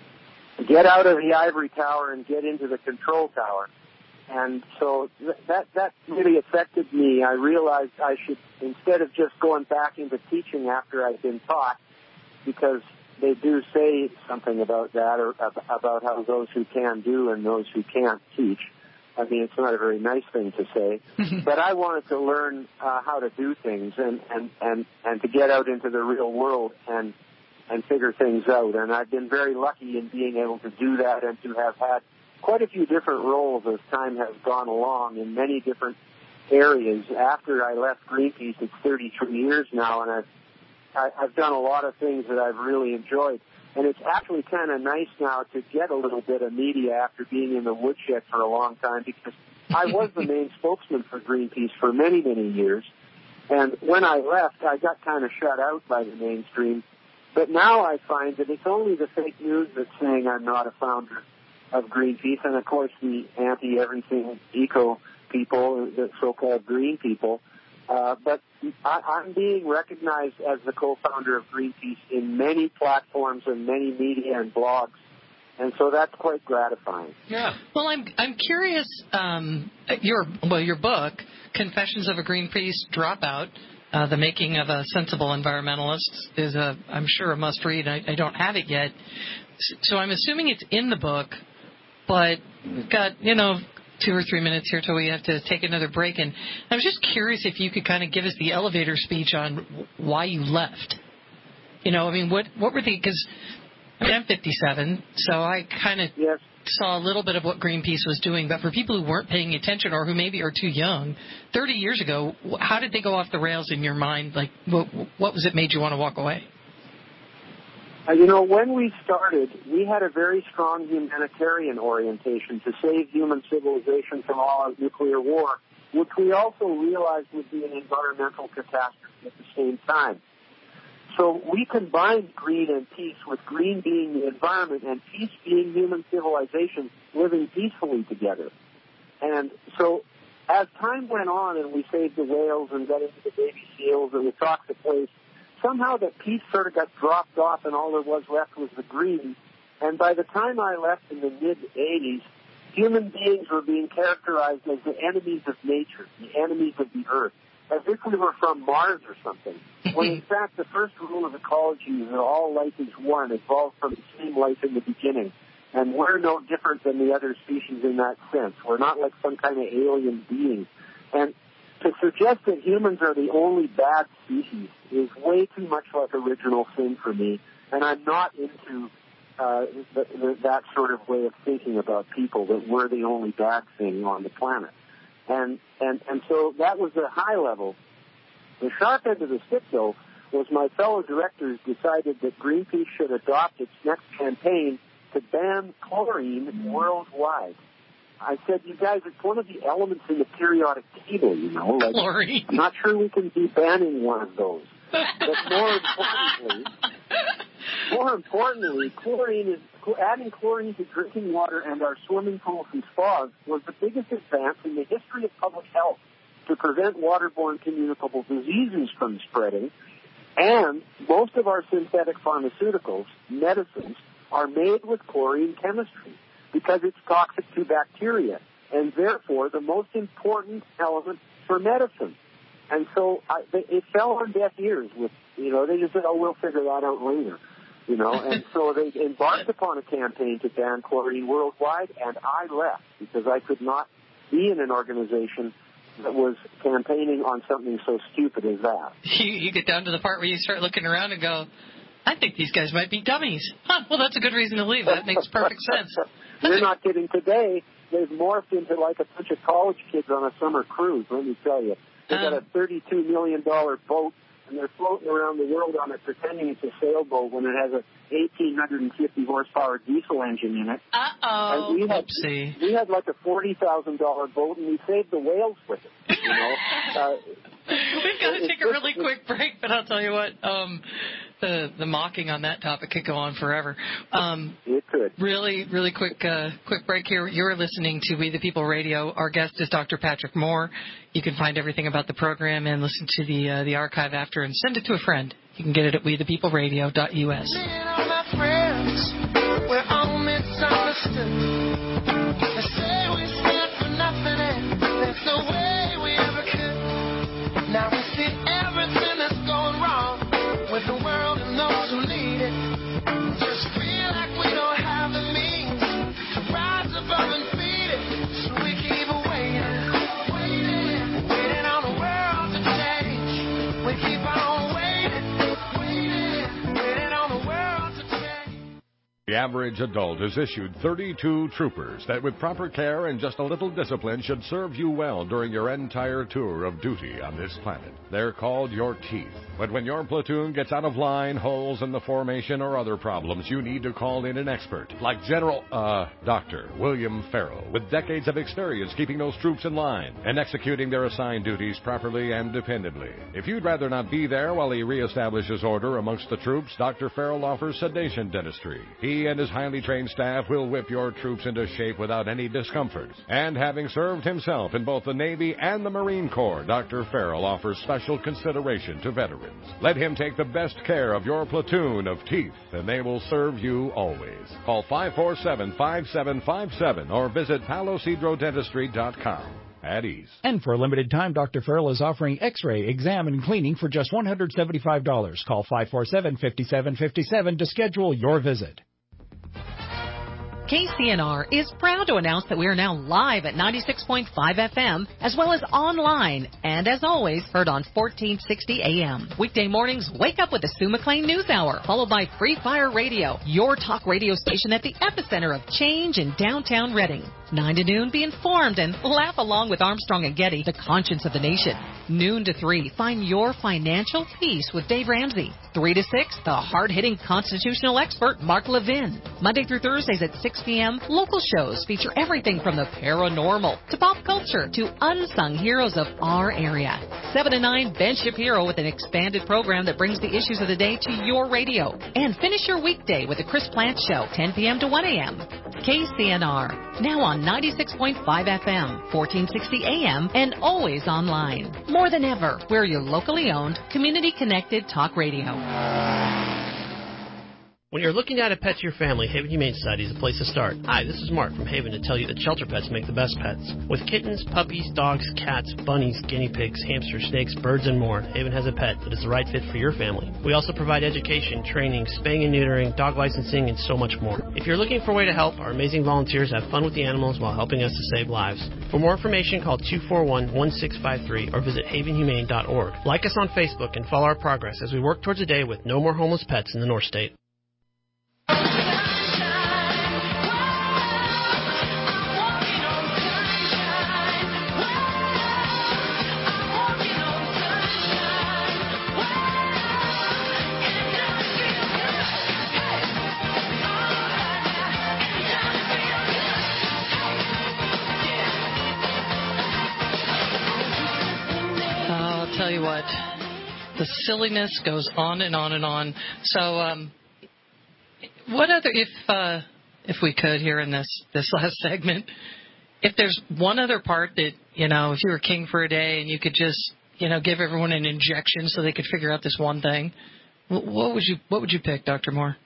"Get out of the ivory tower and get into the control tower." And so th- that that really affected me. I realized I should, instead of just going back into teaching after I'd been taught, because they do say something about that, or about how those who can do and those who can't teach. I mean, it's not a very nice thing to say, but I wanted to learn uh, how to do things and, and, and, and to get out into the real world and and figure things out. And I've been very lucky in being able to do that and to have had quite a few different roles as time has gone along in many different areas. After I left Greenpeace, it's thirty-three years now, and I've I, I've done a lot of things that I've really enjoyed. And it's actually kind of nice now to get a little bit of media after being in the woodshed for a long time, because I was the main spokesman for Greenpeace for many, many years. And when I left, I got kind of shut out by the mainstream. But now I find that it's only the fake news that's saying I'm not a founder of Greenpeace, and of course the anti-everything eco people, the so-called green people. Uh, but I, I'm being recognized as the co-founder of Greenpeace in many platforms and many media and blogs, and so that's quite gratifying. Yeah. Well, I'm I'm curious. Um, your well, your book, Confessions of a Greenpeace Dropout, uh, the making of a sensible environmentalist, is a I'm sure a must-read. I, I don't have it yet, so I'm assuming it's in the book. But we've got you know. two or three minutes here till we have to take another break. And I was just curious if you could kind of give us the elevator speech on why you left. You know, I mean, what what were the, because I mean, I'm fifty-seven, so I kind of yes. saw a little bit of what Greenpeace was doing. But for people who weren't paying attention or who maybe are too young, thirty years ago, how did they go off the rails in your mind? Like, what, what was it made you want to walk away? Uh, you know, when we started, we had a very strong humanitarian orientation to save human civilization from all out nuclear war, which we also realized would be an environmental catastrophe at the same time. So we combined green and peace, with green being the environment and peace being human civilization living peacefully together. And so as time went on and we saved the whales and got into the baby seals and the toxic waste, somehow that peace sort of got dropped off and all there was left was the green. And by the time I left in the mid-eighties, human beings were being characterized as the enemies of nature, the enemies of the earth, as if we were from Mars or something. When in fact the first rule of ecology is that all life is one, evolved from the same life in the beginning. And we're no different than the other species in that sense. We're not like some kind of alien being. And to suggest that humans are the only bad species is way too much like original sin for me, and I'm not into uh, the, the, that sort of way of thinking about people, that we're the only bad thing on the planet. And, and, and so that was the high level. The sharp end of the stick, though, was my fellow directors decided that Greenpeace should adopt its next campaign to ban chlorine worldwide. I said, you guys, it's one of the elements in the periodic table, you know. Like, chlorine. I'm not sure we can be banning one of those. But more importantly, more importantly, chlorine is adding chlorine to drinking water and our swimming pools and spas was the biggest advance in the history of public health to prevent waterborne communicable diseases from spreading. And most of our synthetic pharmaceuticals, medicines, are made with chlorine chemistry because it's toxic to bacteria and therefore the most important element for medicine. And so I, they, it fell on deaf ears with, you know, they just said, oh, we'll figure that out later, you know. And so they embarked upon a campaign to ban chlorine worldwide, and I left because I could not be in an organization that was campaigning on something so stupid as that. You, you get down to the part where you start looking around and go, I think these guys might be dummies. Huh, well, that's a good reason to leave. That makes perfect sense. You're not kidding. Today, they've morphed into like a bunch of college kids on a summer cruise, let me tell you. They've got a thirty-two million dollars boat, and they're floating around the world on it pretending it's a sailboat when it has a eighteen fifty horsepower diesel engine in it. Uh-oh. And we had, Oopsie. we had like a forty thousand dollars boat, and we saved the whales with it, you know. uh, We've got to it, take a really quick break, but I'll tell you what, um, the the mocking on that topic could go on forever. Um, it could. Really, really quick uh, quick break here. You're listening to We the People Radio. Our guest is Doctor Patrick Moore. You can find everything about the program and listen to the uh, the archive after and send it to a friend. You can get it at we the people radio dot u s. All my friends, we're all misunderstood. They say we stand for nothing and there's no way we ever could. Now we see everything that's going wrong with the world and those who lead it. Just feel like we don't have the means to rise above and beat it. So we keep waiting, waiting, waiting on the world to change. We keep on waiting, waiting, waiting on the world to change. The average adult is issued thirty-two troopers that with proper care and just a little discipline should serve you well during your entire tour of duty on this planet. They're called your teeth. But when your platoon gets out of line, holes in the formation, or other problems, you need to call in an expert, like General, uh, Doctor William Farrell, with decades of experience keeping those troops in line and executing their assigned duties properly and dependably. If you'd rather not be there while he reestablishes order amongst the troops, Doctor Farrell offers sedation dentistry. He and his highly trained staff will whip your troops into shape without any discomfort. And having served himself in both the Navy and the Marine Corps, Doctor Farrell offers special consideration to veterans. Let him take the best care of your platoon of teeth, and they will serve you always. Call five four seven, five seven five seven or visit palo cedro dentistry dot com. At ease. And for a limited time, Doctor Farrell is offering X-ray, exam, and cleaning for just one hundred seventy-five dollars. Call five four seven, five seven five seven to schedule your visit. K C N R is proud to announce that we are now live at ninety-six point five F M, as well as online, and as always, heard on fourteen sixty A M. Weekday mornings, wake up with the Sue McLean News Hour, followed by Free Fire Radio, your talk radio station at the epicenter of change in downtown Reading. nine to noon, be informed and laugh along with Armstrong and Getty, the conscience of the nation. Noon to three, find your financial peace with Dave Ramsey. three to six, the hard-hitting constitutional expert, Mark Levin. Monday through Thursdays at six p.m., local shows feature everything from the paranormal to pop culture to unsung heroes of our area. seven to nine, Ben Shapiro with an expanded program that brings the issues of the day to your radio. And finish your weekday with the Chris Plant Show, ten p.m. to one a.m. K C N R, now on ninety-six point five F M, fourteen sixty A M, and always online. More than ever, we're your locally owned, community-connected talk radio. When you're looking to add a pet to your family, Haven Humane Society is a place to start. Hi, this is Mark from Haven to tell you that shelter pets make the best pets. With kittens, puppies, dogs, cats, bunnies, guinea pigs, hamsters, snakes, birds, and more, Haven has a pet that is the right fit for your family. We also provide education, training, spaying and neutering, dog licensing, and so much more. If you're looking for a way to help, our amazing volunteers have fun with the animals while helping us to save lives. For more information, call two four one, one six five three or visit haven humane dot org. Like us on Facebook and follow our progress as we work towards a day with no more homeless pets in the North State. I'll tell you what, the silliness goes on and on and on. So, um, What other, if uh, if we could here in this, this last segment, if there's one other part that, you know, if you were king for a day and you could just, you know, give everyone an injection so they could figure out this one thing, what would you what would you pick, Doctor Moore?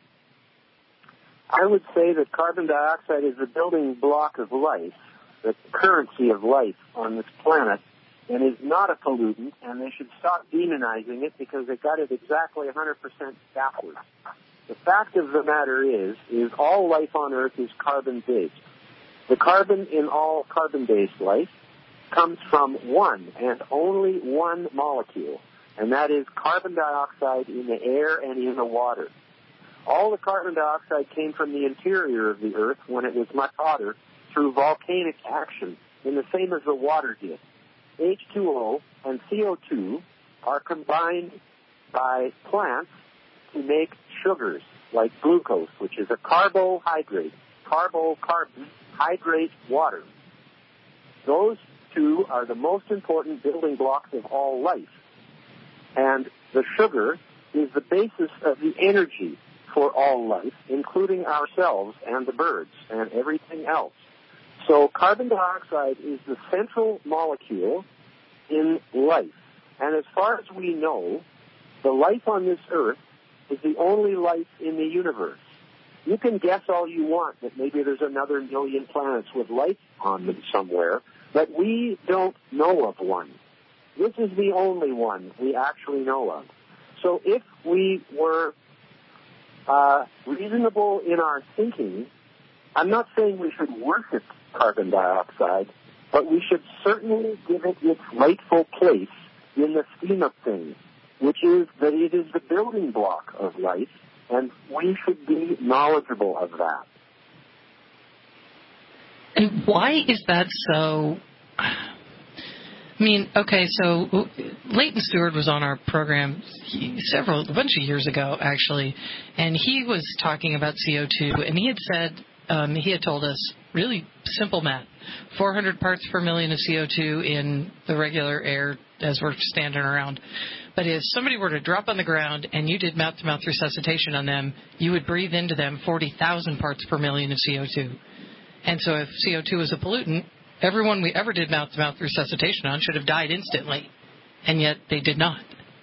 I would say that carbon dioxide is the building block of life, the currency of life on this planet, and is not a pollutant, and they should stop demonizing it because they got it exactly one hundred percent backwards. The fact of the matter is, is all life on Earth is carbon-based. The carbon in all carbon-based life comes from one and only one molecule, and that is carbon dioxide in the air and in the water. All the carbon dioxide came from the interior of the Earth when it was much hotter through volcanic action, and the same as the water did. H two O and C O two are combined by plants to make sugars like glucose, which is a carbohydrate, carbocarbon, hydrate water. Those two are the most important building blocks of all life. And the sugar is the basis of the energy for all life, including ourselves and the birds and everything else. So carbon dioxide is the central molecule in life. And as far as we know, the life on this earth is the only life in the universe. You can guess all you want that maybe there's another million planets with life on them somewhere, but we don't know of one. This is the only one we actually know of. So if we were uh, reasonable in our thinking, I'm not saying we should worship carbon dioxide, but we should certainly give it its rightful place in the scheme of things, which is that it is the building block of life, and we should be knowledgeable of that. And why is that so? I mean, okay, so Leighton Stewart was on our program he, several, a bunch of years ago, actually, and he was talking about C O two, and he had said, um, he had told us, really simple math, four hundred parts per million of C O two in the regular air as we're standing around. But if somebody were to drop on the ground and you did mouth-to-mouth resuscitation on them, you would breathe into them forty thousand parts per million of C O two. And so if C O two is a pollutant, everyone we ever did mouth-to-mouth resuscitation on should have died instantly, and yet they did not.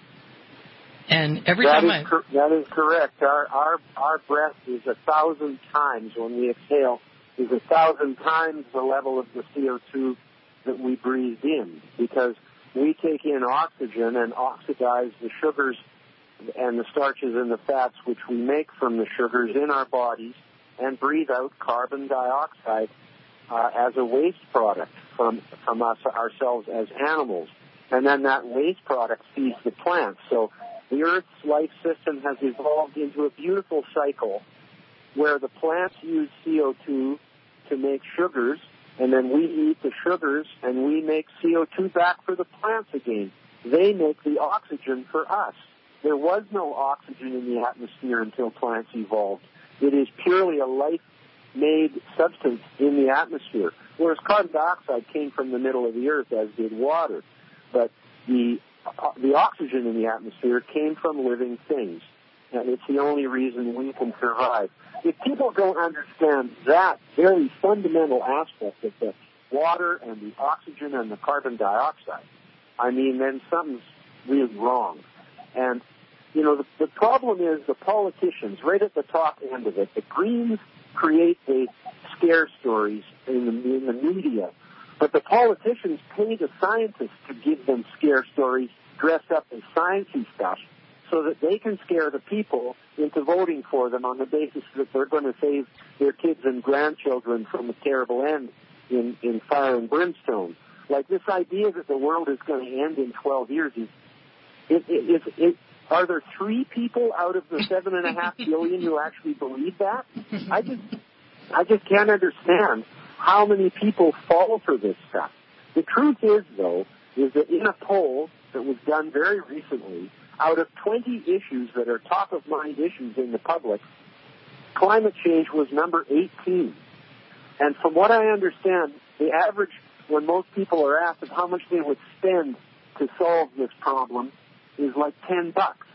And every that time is I... Cor- that is correct. Our, our, our breath is a thousand times, when we exhale, is a thousand times the level of the C O two that we breathed in, because we take in oxygen and oxidize the sugars and the starches and the fats which we make from the sugars in our bodies and breathe out carbon dioxide uh, as a waste product from from us ourselves as animals. And then that waste product feeds the plants. So the Earth's life system has evolved into a beautiful cycle where the plants use C O two to make sugars, and then we eat the sugars and we make C O two back for the plants again. They make the oxygen for us. There was no oxygen in the atmosphere until plants evolved. It is purely a life-made substance in the atmosphere, whereas carbon dioxide came from the middle of the earth, as did water. But the uh, the oxygen in the atmosphere came from living things, and it's the only reason we can survive. If people don't understand that very fundamental aspect of the water and the oxygen and the carbon dioxide, I mean, then something's really wrong. And, you know, the, the problem is the politicians, right at the top end of it, the Greens create the scare stories in the, in the media, but the politicians pay the scientists to give them scare stories dressed up in sciencey stuff, so that they can scare the people into voting for them on the basis that they're going to save their kids and grandchildren from a terrible end in, in fire and brimstone. Like this idea that the world is going to end in twelve years is, it, it, it, it, are there three people out of the seven and a half billion who actually believe that? I just, I just can't understand how many people fall for this stuff. The truth is, though, is that in a poll that was done very recently, out of twenty issues that are top-of-mind issues in the public, climate change was number eighteen. And from what I understand, the average, when most people are asked of how much they would spend to solve this problem, is like ten bucks.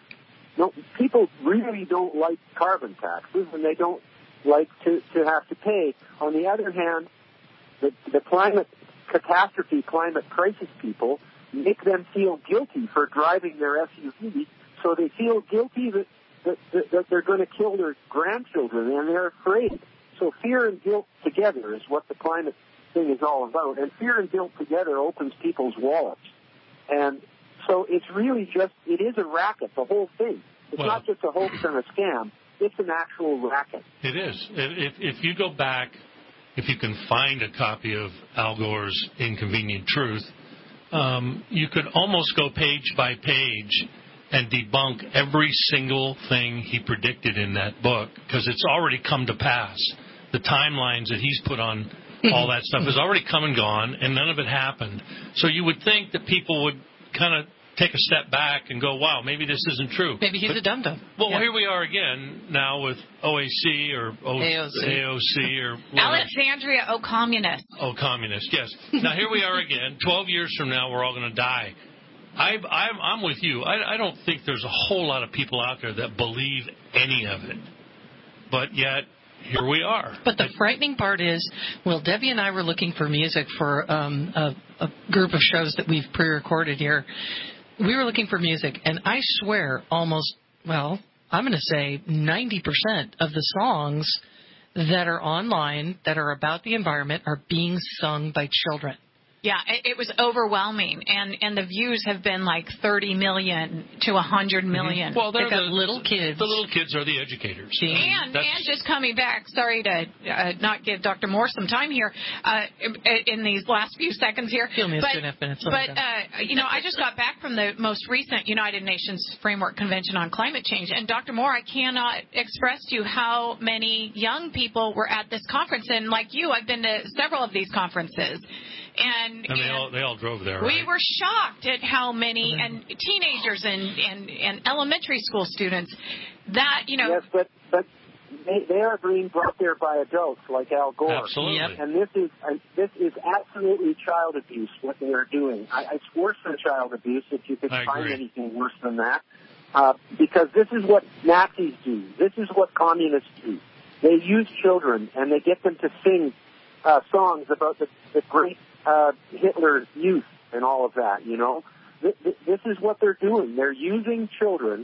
no, people really don't like carbon taxes, and they don't like to, to have to pay. On the other hand, the, the climate catastrophe, climate crisis people make them feel guilty for driving their S U V, so they feel guilty that, that, that, that they're going to kill their grandchildren, and they're afraid. So fear and guilt together is what the climate thing is all about, and fear and guilt together opens people's wallets. And so it's really just, it is a racket, the whole thing. It's well, not just a hoax and a scam. It's an actual racket. It is. If, if you go back, if you can find a copy of Al Gore's Inconvenient Truth, um, you could almost go page by page and debunk every single thing he predicted in that book, because it's already come to pass. The timelines that he's put on all that stuff has already come and gone, and none of it happened. So you would think that people would kind of take a step back and go, wow, maybe this isn't true. Maybe he's but, a dum-dum. Well, yeah. here we are again now with O A C or o- A O C. A O C or whatever. Alexandria, oh, communist. Oh, communist, yes. Now, here we are again. Twelve years from now, we're all going to die. I, I'm, I'm with you. I, I don't think there's a whole lot of people out there that believe any of it. But yet, here we are. But the frightening part is, well, Debbie and I were looking for music for um, a, a group of shows that we've pre-recorded here. We were looking for music, and I swear almost, well, I'm going to say ninety percent of the songs that are online that are about the environment are being sung by children. Yeah, it, it was overwhelming, and, and the views have been like thirty million to one hundred million. Mm-hmm. Well, they're they got the little kids. The little kids are the educators. And, That's... and just coming back, sorry to uh, not give Doctor Moore some time here uh, in these last few seconds here. He'll miss but, two and a half minutes. But, uh, you know, I just got back from the most recent United Nations Framework Convention on Climate Change. And, Doctor Moore, I cannot express to you how many young people were at this conference. And like you, I've been to several of these conferences. And, and they and all they all drove there. We right? were shocked at how many, and teenagers and, and, and elementary school students, that, you know. Yes, but, but they, they are being brought there by adults like Al Gore. Absolutely. Yep. And this is uh, this is absolutely child abuse, what they are doing. I, it's worse than child abuse, if you could I find agree. anything worse than that. Uh, because this is what Nazis do. This is what communists do. They use children, and they get them to sing uh, songs about the, the great Uh, Hitler's youth and all of that, you know. Th- th- this is what they're doing. They're using children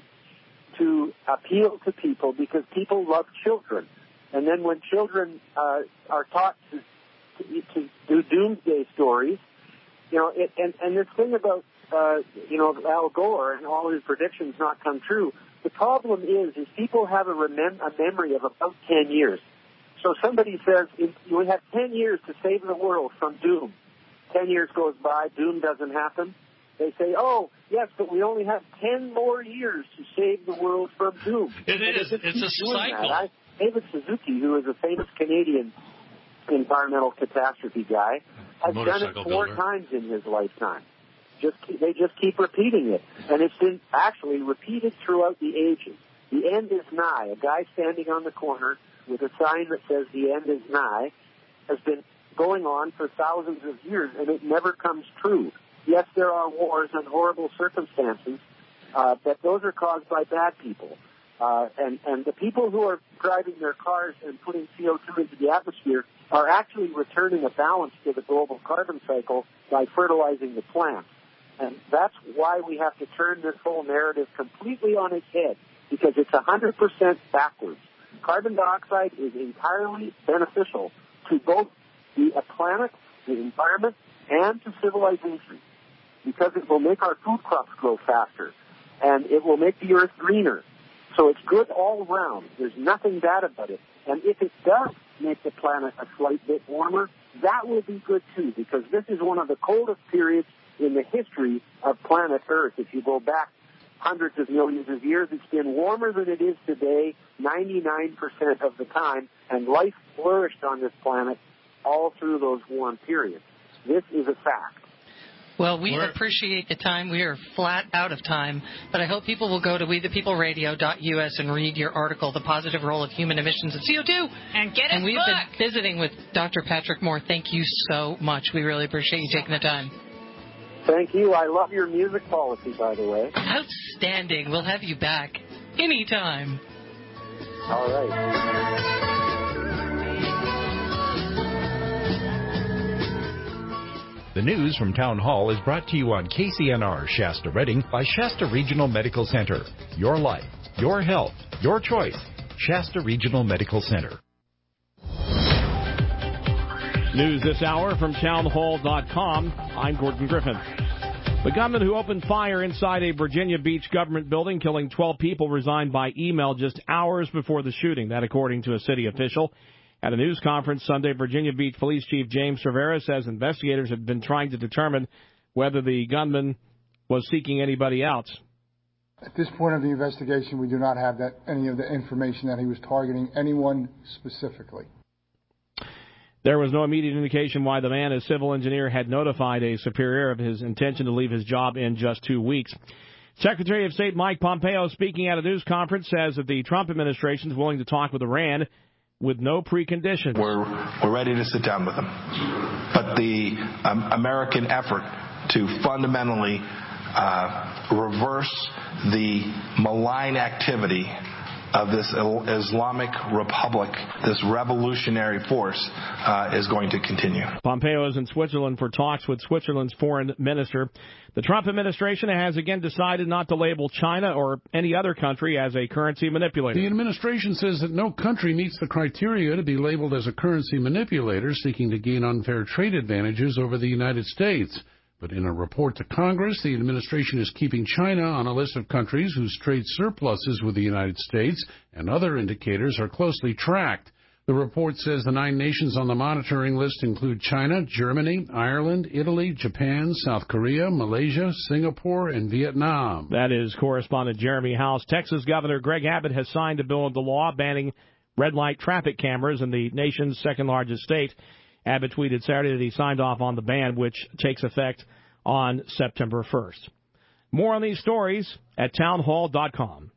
to appeal to people because people love children. And then when children uh, are taught to, to, to do doomsday stories, you know, it, and, and this thing about, uh, you know, Al Gore and all his predictions not come true, the problem is, is people have a, remem- a memory of about ten years. So somebody says, you have ten years to save the world from doom. Ten years goes by, doom doesn't happen. They say, oh, yes, but we only have ten more years to save the world from doom. It is. It's a cycle. I, David Suzuki, who is a famous Canadian environmental catastrophe guy, has done it four builder. times in his lifetime. Just keep, They just keep repeating it. And it's been actually repeated throughout the ages. The end is nigh. A guy standing on the corner with a sign that says the end is nigh has been going on for thousands of years, and it never comes true. Yes, there are wars and horrible circumstances, uh, but those are caused by bad people. Uh, and, and the people who are driving their cars and putting C O two into the atmosphere are actually returning a balance to the global carbon cycle by fertilizing the plants. And that's why we have to turn this whole narrative completely on its head, because it's one hundred percent backwards. Carbon dioxide is entirely beneficial to both the planet, the environment, and to civilization, because it will make our food crops grow faster, and it will make the earth greener. So it's good all around. There's nothing bad about it. And if it does make the planet a slight bit warmer, that will be good too, because this is one of the coldest periods in the history of planet Earth. If you go back hundreds of millions of years, it's been warmer than it is today ninety-nine percent of the time, and life flourished on this planet all through those warm periods. This is a fact. Well, we We're, appreciate the time. We are flat out of time, but I hope people will go to we the people radio dot U S and read your article, The Positive Role of Human Emissions in C O two. And get his And we've book. been visiting with Doctor Patrick Moore. Thank you so much. We really appreciate you taking the time. Thank you. I love your music policy, by the way. Outstanding. We'll have you back. anytime. All right. The news from Town Hall is brought to you on K C N R Shasta Redding by Shasta Regional Medical Center. Your life, your health, your choice. Shasta Regional Medical Center. News this hour from town hall dot com. I'm Gordon Griffin. The gunman who opened fire inside a Virginia Beach government building, killing twelve people, resigned by email just hours before the shooting. That according to a city official. At a news conference Sunday, Virginia Beach Police Chief James Cervera says investigators have been trying to determine whether the gunman was seeking anybody else. At this point of the investigation, we do not have that any of the information that he was targeting anyone specifically. There was no immediate indication why the man, a civil engineer, had notified a superior of his intention to leave his job in just two weeks. Secretary of State Mike Pompeo, speaking at a news conference, says that the Trump administration is willing to talk with Iran with no preconditions. We're, we're ready to sit down with them. But the um, American effort to fundamentally uh, reverse the malign activity of this Islamic Republic, this revolutionary force, uh, is going to continue. Pompeo is in Switzerland for talks with Switzerland's foreign minister. The Trump administration has again decided not to label China or any other country as a currency manipulator. The administration says that no country meets the criteria to be labeled as a currency manipulator seeking to gain unfair trade advantages over the United States. But in a report to Congress, the administration is keeping China on a list of countries whose trade surpluses with the United States and other indicators are closely tracked. The report says the nine nations on the monitoring list include China, Germany, Ireland, Italy, Japan, South Korea, Malaysia, Singapore, and Vietnam. That is correspondent Jeremy House. Texas Governor Greg Abbott has signed a bill into law banning red light traffic cameras in the nation's second largest state. Abbott tweeted Saturday that he signed off on the ban, which takes effect on September first. More on these stories at town hall dot com.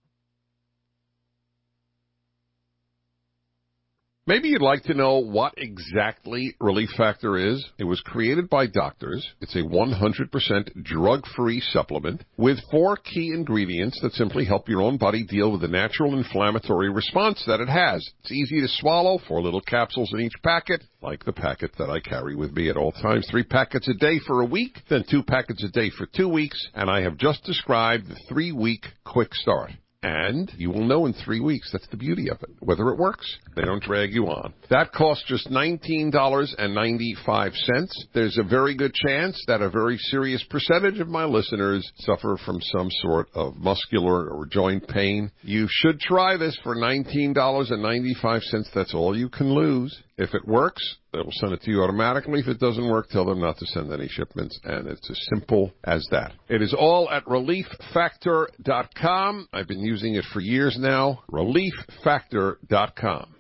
Maybe you'd like to know what exactly Relief Factor is. It was created by doctors. It's a one hundred percent drug-free supplement with four key ingredients that simply help your own body deal with the natural inflammatory response that it has. It's easy to swallow, four little capsules in each packet, like the packet that I carry with me at all times. Three packets a day for a week, then two packets a day for two weeks, and I have just described the three-week quick start. And you will know in three weeks. That's the beauty of it. Whether it works, they don't drag you on. That costs just nineteen dollars and ninety-five cents. There's a very good chance that a very serious percentage of my listeners suffer from some sort of muscular or joint pain. You should try this for nineteen dollars and ninety-five cents. That's all you can lose. If it works, they will send it to you automatically. If it doesn't work, tell them not to send any shipments, and it's as simple as that. It is all at relief factor dot com. I've been using it for years now. relief factor dot com.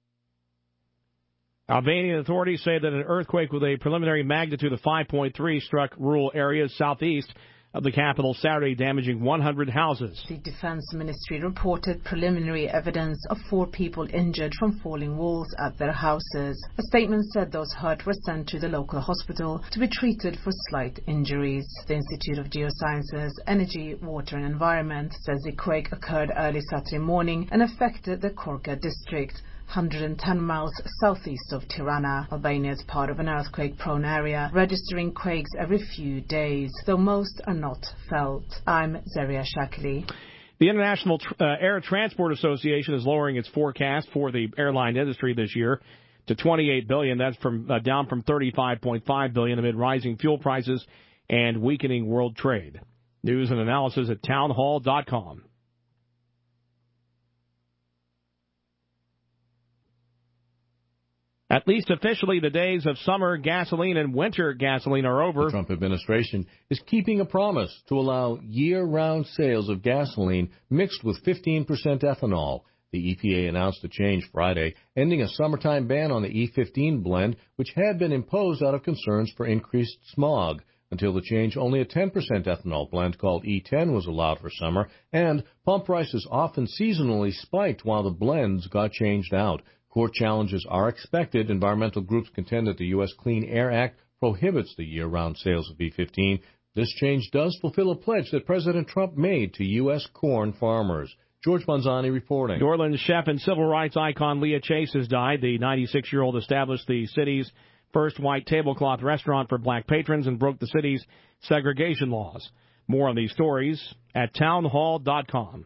Albanian authorities say that an earthquake with a preliminary magnitude of five point three struck rural areas southeast of the capital Saturday, damaging one hundred houses. The Defense Ministry reported preliminary evidence of four people injured from falling walls at their houses. A statement said those hurt were sent to the local hospital to be treated for slight injuries. The Institute of Geosciences, Energy, Water and Environment says the quake occurred early Saturday morning and affected the Korka district, one hundred ten miles southeast of Tirana. Albania is part of an earthquake-prone area, registering quakes every few days, though most are not felt. I'm Zaria Shakli. The International uh, Air Transport Association is lowering its forecast for the airline industry this year to twenty-eight billion dollars. That's from uh, down from thirty-five point five billion dollars amid rising fuel prices and weakening world trade. News and analysis at town hall dot com. At least officially, the days of summer gasoline and winter gasoline are over. The Trump administration is keeping a promise to allow year-round sales of gasoline mixed with fifteen percent ethanol. The E P A announced a change Friday, ending a summertime ban on the E fifteen blend, which had been imposed out of concerns for increased smog. Until the change, only a ten percent ethanol blend called E ten was allowed for summer, and pump prices often seasonally spiked while the blends got changed out. Court challenges are expected. Environmental groups contend that the U S Clean Air Act prohibits the year-round sales of E fifteen. This change does fulfill a pledge that President Trump made to U S corn farmers. George Manzani reporting. New Orleans chef and civil rights icon Leah Chase has died. The ninety-six-year-old established the city's first white tablecloth restaurant for black patrons and broke the city's segregation laws. More on these stories at townhall dot com.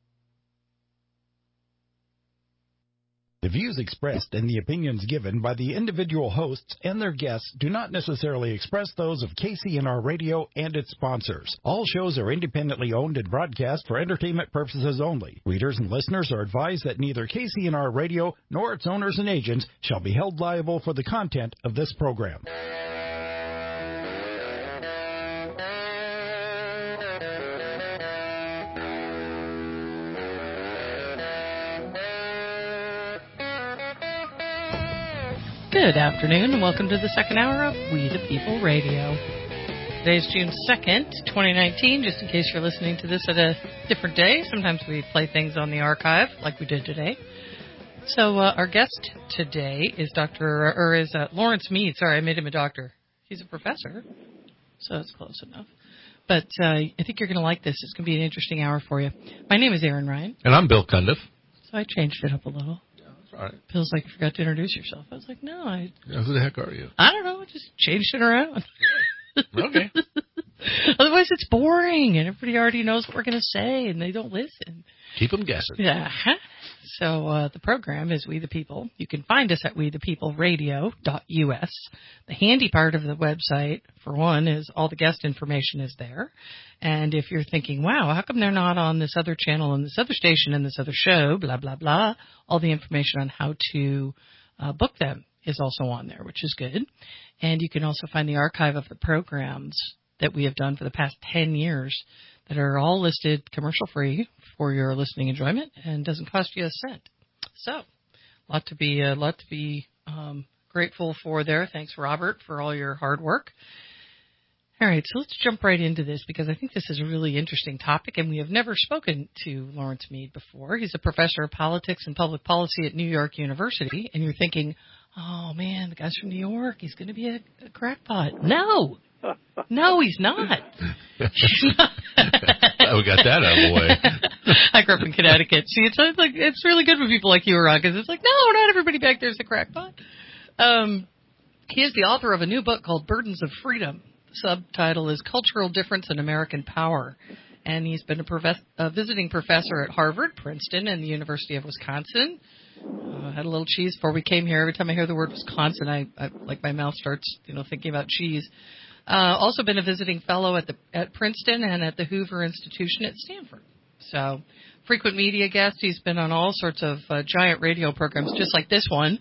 The views expressed and the opinions given by the individual hosts and their guests do not necessarily express those of K C N R Radio and its sponsors. All shows are independently owned and broadcast for entertainment purposes only. Readers and listeners are advised that neither K C N R Radio nor its owners and agents shall be held liable for the content of this program. Good afternoon, and welcome to the second hour of We the People Radio. Today's June second, twenty nineteen, just in case you're listening to this at a different day. Sometimes we play things on the archive, like we did today. So uh, our guest today is Doctor or is uh, Lawrence Mead. Sorry, I made him a doctor. He's a professor, so it's close enough. But uh, I think you're going to like this. It's going to be an interesting hour for you. My name is Erin Ryan. And I'm Bill Cundiff. So I changed it up a little. All right. Feels like you forgot to introduce yourself. I was like, no, I... Yeah, who the heck are you? I don't know. I just changed it around. Okay. Otherwise, it's boring, and everybody already knows what we're going to say, and they don't listen. Keep them guessing. Yeah. So uh, the program is We the People. You can find us at we the people radio dot U S. The handy part of the website, for one, is all the guest information is there. And if you're thinking, wow, how come they're not on this other channel and this other station and this other show, blah, blah, blah, all the information on how to uh, book them is also on there, which is good. And you can also find the archive of the programs that we have done for the past ten years that are all listed commercial-free for your listening enjoyment and doesn't cost you a cent. So, a lot to be, a lot to be um, grateful for there. Thanks, Robert, for all your hard work. All right, so let's jump right into this because I think this is a really interesting topic, and we have never spoken to Lawrence Mead before. He's a professor of politics and public policy at New York University, and you're thinking, oh, man, the guy's from New York. He's going to be a, a crackpot. No. No, he's not. We got that out of the way. I grew up in Connecticut. See, it's like it's really good for people like you around because it's like, no, not everybody back there is a crackpot. Um, he is the author of a new book called Burdens of Freedom. The subtitle is Cultural Difference in American Power. And he's been a, prof- a visiting professor at Harvard, Princeton, and the University of Wisconsin. Uh, had a little cheese before we came here. Every time I hear the word Wisconsin, I, I like my mouth starts, you know, thinking about cheese. Uh, also been a visiting fellow at the at Princeton and at the Hoover Institution at Stanford. So, frequent media guest. He's been on all sorts of uh, giant radio programs, just like this one.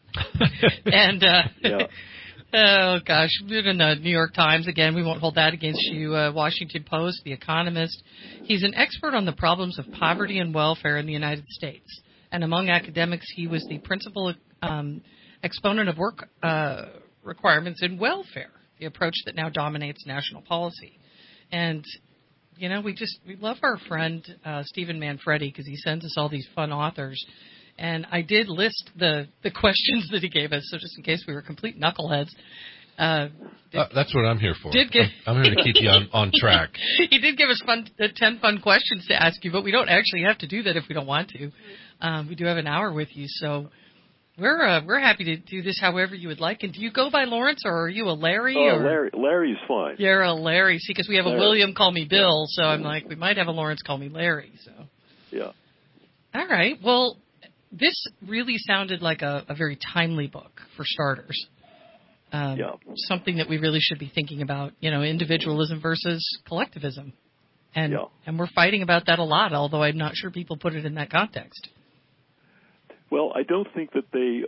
and uh, yeah. Oh gosh, been in the New York Times again. We won't hold that against you. Uh, Washington Post, The Economist. He's an expert on the problems of poverty and welfare in the United States. And among academics, he was the principal um, exponent of work uh, requirements in welfare, the approach that now dominates national policy. And, you know, we just, we love our friend uh, Stephen Manfredi because he sends us all these fun authors. And I did list the, the questions that he gave us, so just in case we were complete knuckleheads. Uh, did, uh, that's what I'm here for. Did give, I'm, I'm here to keep you on, on track. He did give us fun, uh, ten fun questions to ask you, but we don't actually have to do that if we don't want to. Um, we do have an hour with you, so we're uh, we're happy to do this however you would like. And do you go by Lawrence, or are you a Larry? Oh, or? Larry. Larry's fine. You're a Larry. See, because we have Larry. a William call me Bill, so I'm like, we might have a Lawrence call me Larry. So. Yeah. All right. Well, this really sounded like a, a very timely book for starters. Um, yeah. Something that we really should be thinking about, you know, individualism versus collectivism. And yeah. and we're fighting about that a lot, although I'm not sure people put it in that context. Well, I don't think that they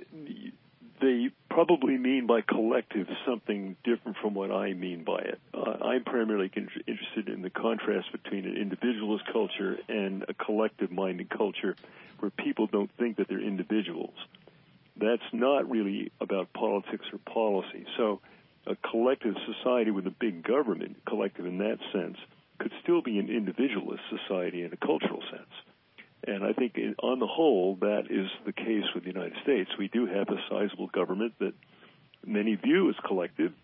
they probably mean by collective something different from what I mean by it. Uh, I'm primarily con- interested in the contrast between an individualist culture and a collective-minded culture where people don't think that they're individuals. That's not really about politics or policy. So a collective society with a big government, collective in that sense, could still be an individualist society in a cultural sense. And I think in, on the whole, that is the case with the United States. We do have a sizable government that many view as collective,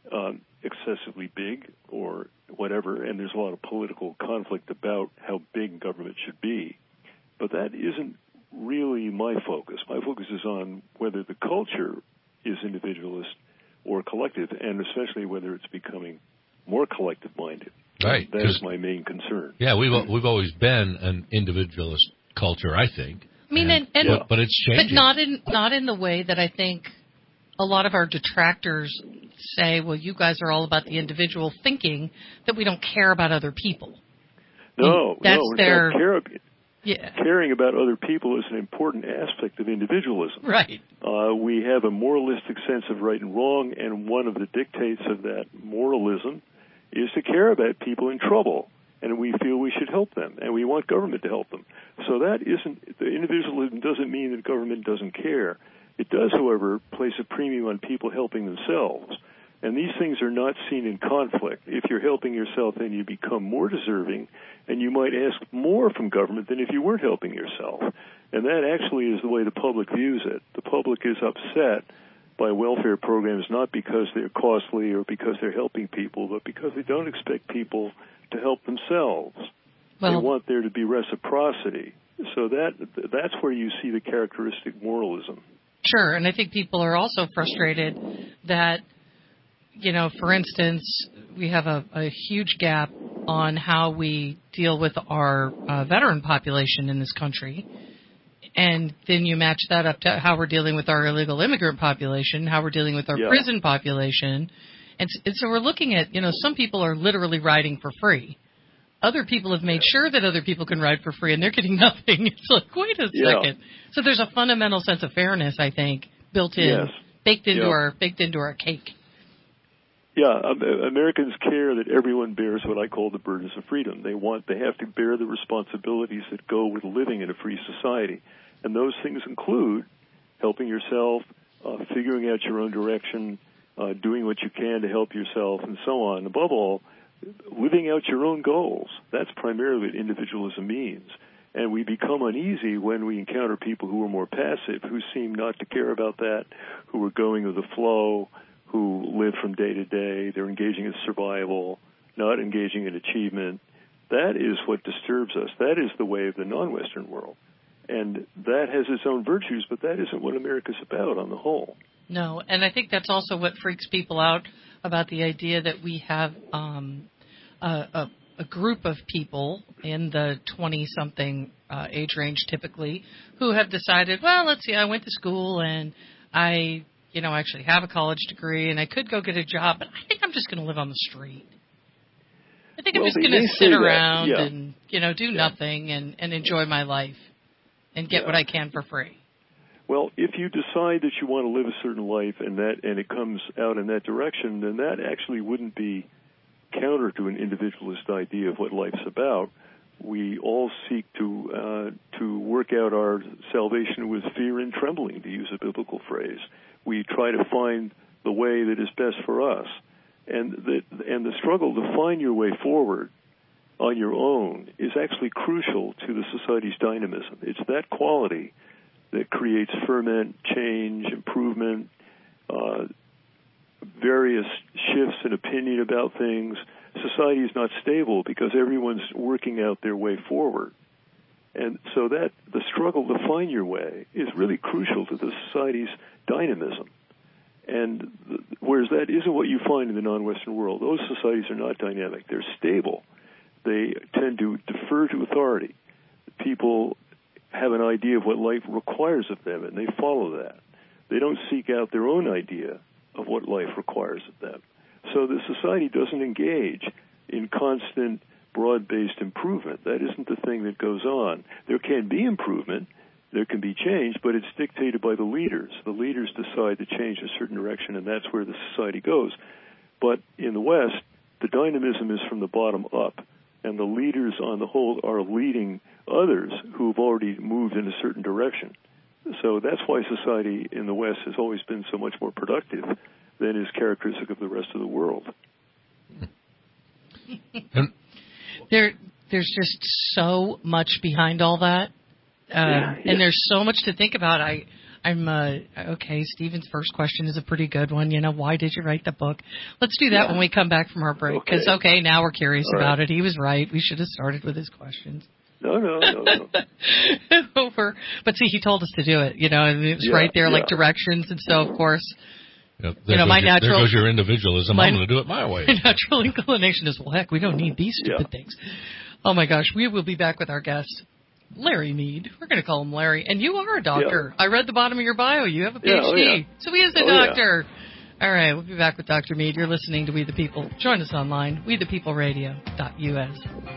um, excessively big or whatever, and there's a lot of political conflict about how big government should be. But that isn't really my focus. My focus is on whether the culture is individualist or collective, and especially whether it's becoming more collective-minded. Right. That is my main concern. Yeah, we've we've always been an individualist culture, I think. I mean, and, and but, but it's changing. But not in not in the way that I think a lot of our detractors say, well, you guys are all about the individual, thinking that we don't care about other people. No, That's no. In their, fact, care, yeah. caring about other people is an important aspect of individualism. Right. Uh, we have a moralistic sense of right and wrong, and one of the dictates of that moralism is to care about people in trouble, and we feel we should help them, and we want government to help them. So that isn't, the individualism doesn't mean that government doesn't care. It does, however, place a premium on people helping themselves. And these things are not seen in conflict. If you're helping yourself, then you become more deserving, and you might ask more from government than if you weren't helping yourself. And that actually is the way the public views it. The public is upset by welfare programs not because they're costly or because they're helping people, but because they don't expect people to help themselves. Well, they want there to be reciprocity. So that that's where you see the characteristic moralism. Sure, and I think people are also frustrated that, you know, for instance, we have a, a huge gap on how we deal with our uh, veteran population in this country. And then you match that up to how we're dealing with our illegal immigrant population, how we're dealing with our yeah. prison population. And, and so we're looking at, you know, some people are literally riding for free. Other people have made sure that other people can ride for free, and they're getting nothing. It's like, wait a yeah. second. So there's a fundamental sense of fairness, I think, built in, yes. baked into yeah. our baked into our cake. Yeah, um, Americans care that everyone bears what I call the burdens of freedom. They want, they have to bear the responsibilities that go with living in a free society. And those things include helping yourself, uh, figuring out your own direction, uh, doing what you can to help yourself, and so on. Above all, living out your own goals. That's primarily what individualism means. And we become uneasy when we encounter people who are more passive, who seem not to care about that, who are going with the flow, who live from day to day. They're engaging in survival, not engaging in achievement. That is what disturbs us. That is the way of the non-Western world. And that has its own virtues, but that isn't what America's about on the whole. No, and I think that's also what freaks people out about the idea that we have um, a, a, a group of people in the twenty-something uh, age range typically who have decided, well, let's see, I went to school and I, you know, actually have a college degree and I could go get a job, but I think I'm just going to live on the street. I think well, I'm just going to sit around yeah. and, you know, do yeah. nothing and, and enjoy my life and get yeah. what I can for free. Well, if you decide that you want to live a certain life and that and it comes out in that direction, then that actually wouldn't be counter to an individualist idea of what life's about. We all seek to uh, to work out our salvation with fear and trembling, to use a biblical phrase. We try to find the way that is best for us, and the and the struggle to find your way forward on your own is actually crucial to the society's dynamism. It's that quality that creates ferment, change, improvement, uh, various shifts in opinion about things. Society is not stable because everyone's working out their way forward. And so that the struggle to find your way is really crucial to the society's dynamism. And th- whereas that isn't what you find in the non-Western world. Those societies are not dynamic. They're stable. They tend to defer to authority. People have an idea of what life requires of them, and they follow that. They don't seek out their own idea of what life requires of them. So the society doesn't engage in constant, broad-based improvement. That isn't the thing that goes on. There can be improvement, there can be change, but it's dictated by the leaders. The leaders decide to change a certain direction, and that's where the society goes. But in the West, the dynamism is from the bottom up, and the leaders on the whole are leading others who have already moved in a certain direction. So that's why society in the West has always been so much more productive than is characteristic of the rest of the world. there, there's just so much behind all that, um, yeah, yeah. and there's so much to think about. I, I'm, uh, okay, Stephen's first question is a pretty good one. You know, why did you write the book? Let's do that yeah. when we come back from our break. Because, okay. okay, now we're curious All about right. it. He was right. We should have started with his questions. No, no, no, no. Over. But see, he told us to do it, you know, and it was yeah, right there, yeah. like directions. And so, of course, yep, you know, my your, natural. There goes your individualism. My, I'm going to do it my way. My natural inclination is, well, heck, we don't need these stupid yeah. things. Oh, my gosh. We will be back with our guest, Larry Mead. We're going to call him Larry. And you are a doctor. Yeah. I read the bottom of your bio. You have a PhD. Yeah, oh, yeah. So he is a oh, doctor. Yeah. All right. We'll be back with Doctor Mead. You're listening to We the People. Join us online, we the people radio dot U S.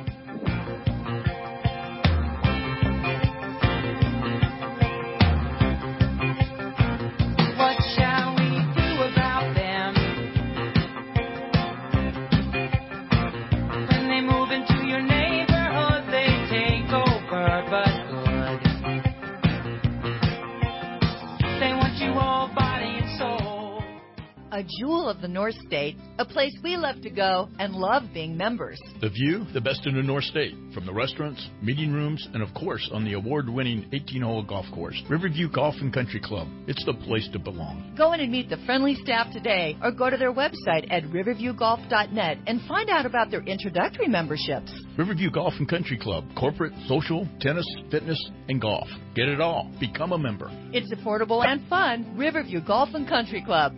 A jewel of the North State, a place we love to go and love being members. The view, the best in the North State, from the restaurants, meeting rooms, and of course on the award-winning eighteen-hole golf course, Riverview Golf and Country Club. It's the place to belong. Go in and meet the friendly staff today or go to their website at riverview golf dot net and find out about their introductory memberships. Riverview Golf and Country Club, corporate, social, tennis, fitness, and golf. Get it all. Become a member. It's affordable and fun. Riverview Golf and Country Club.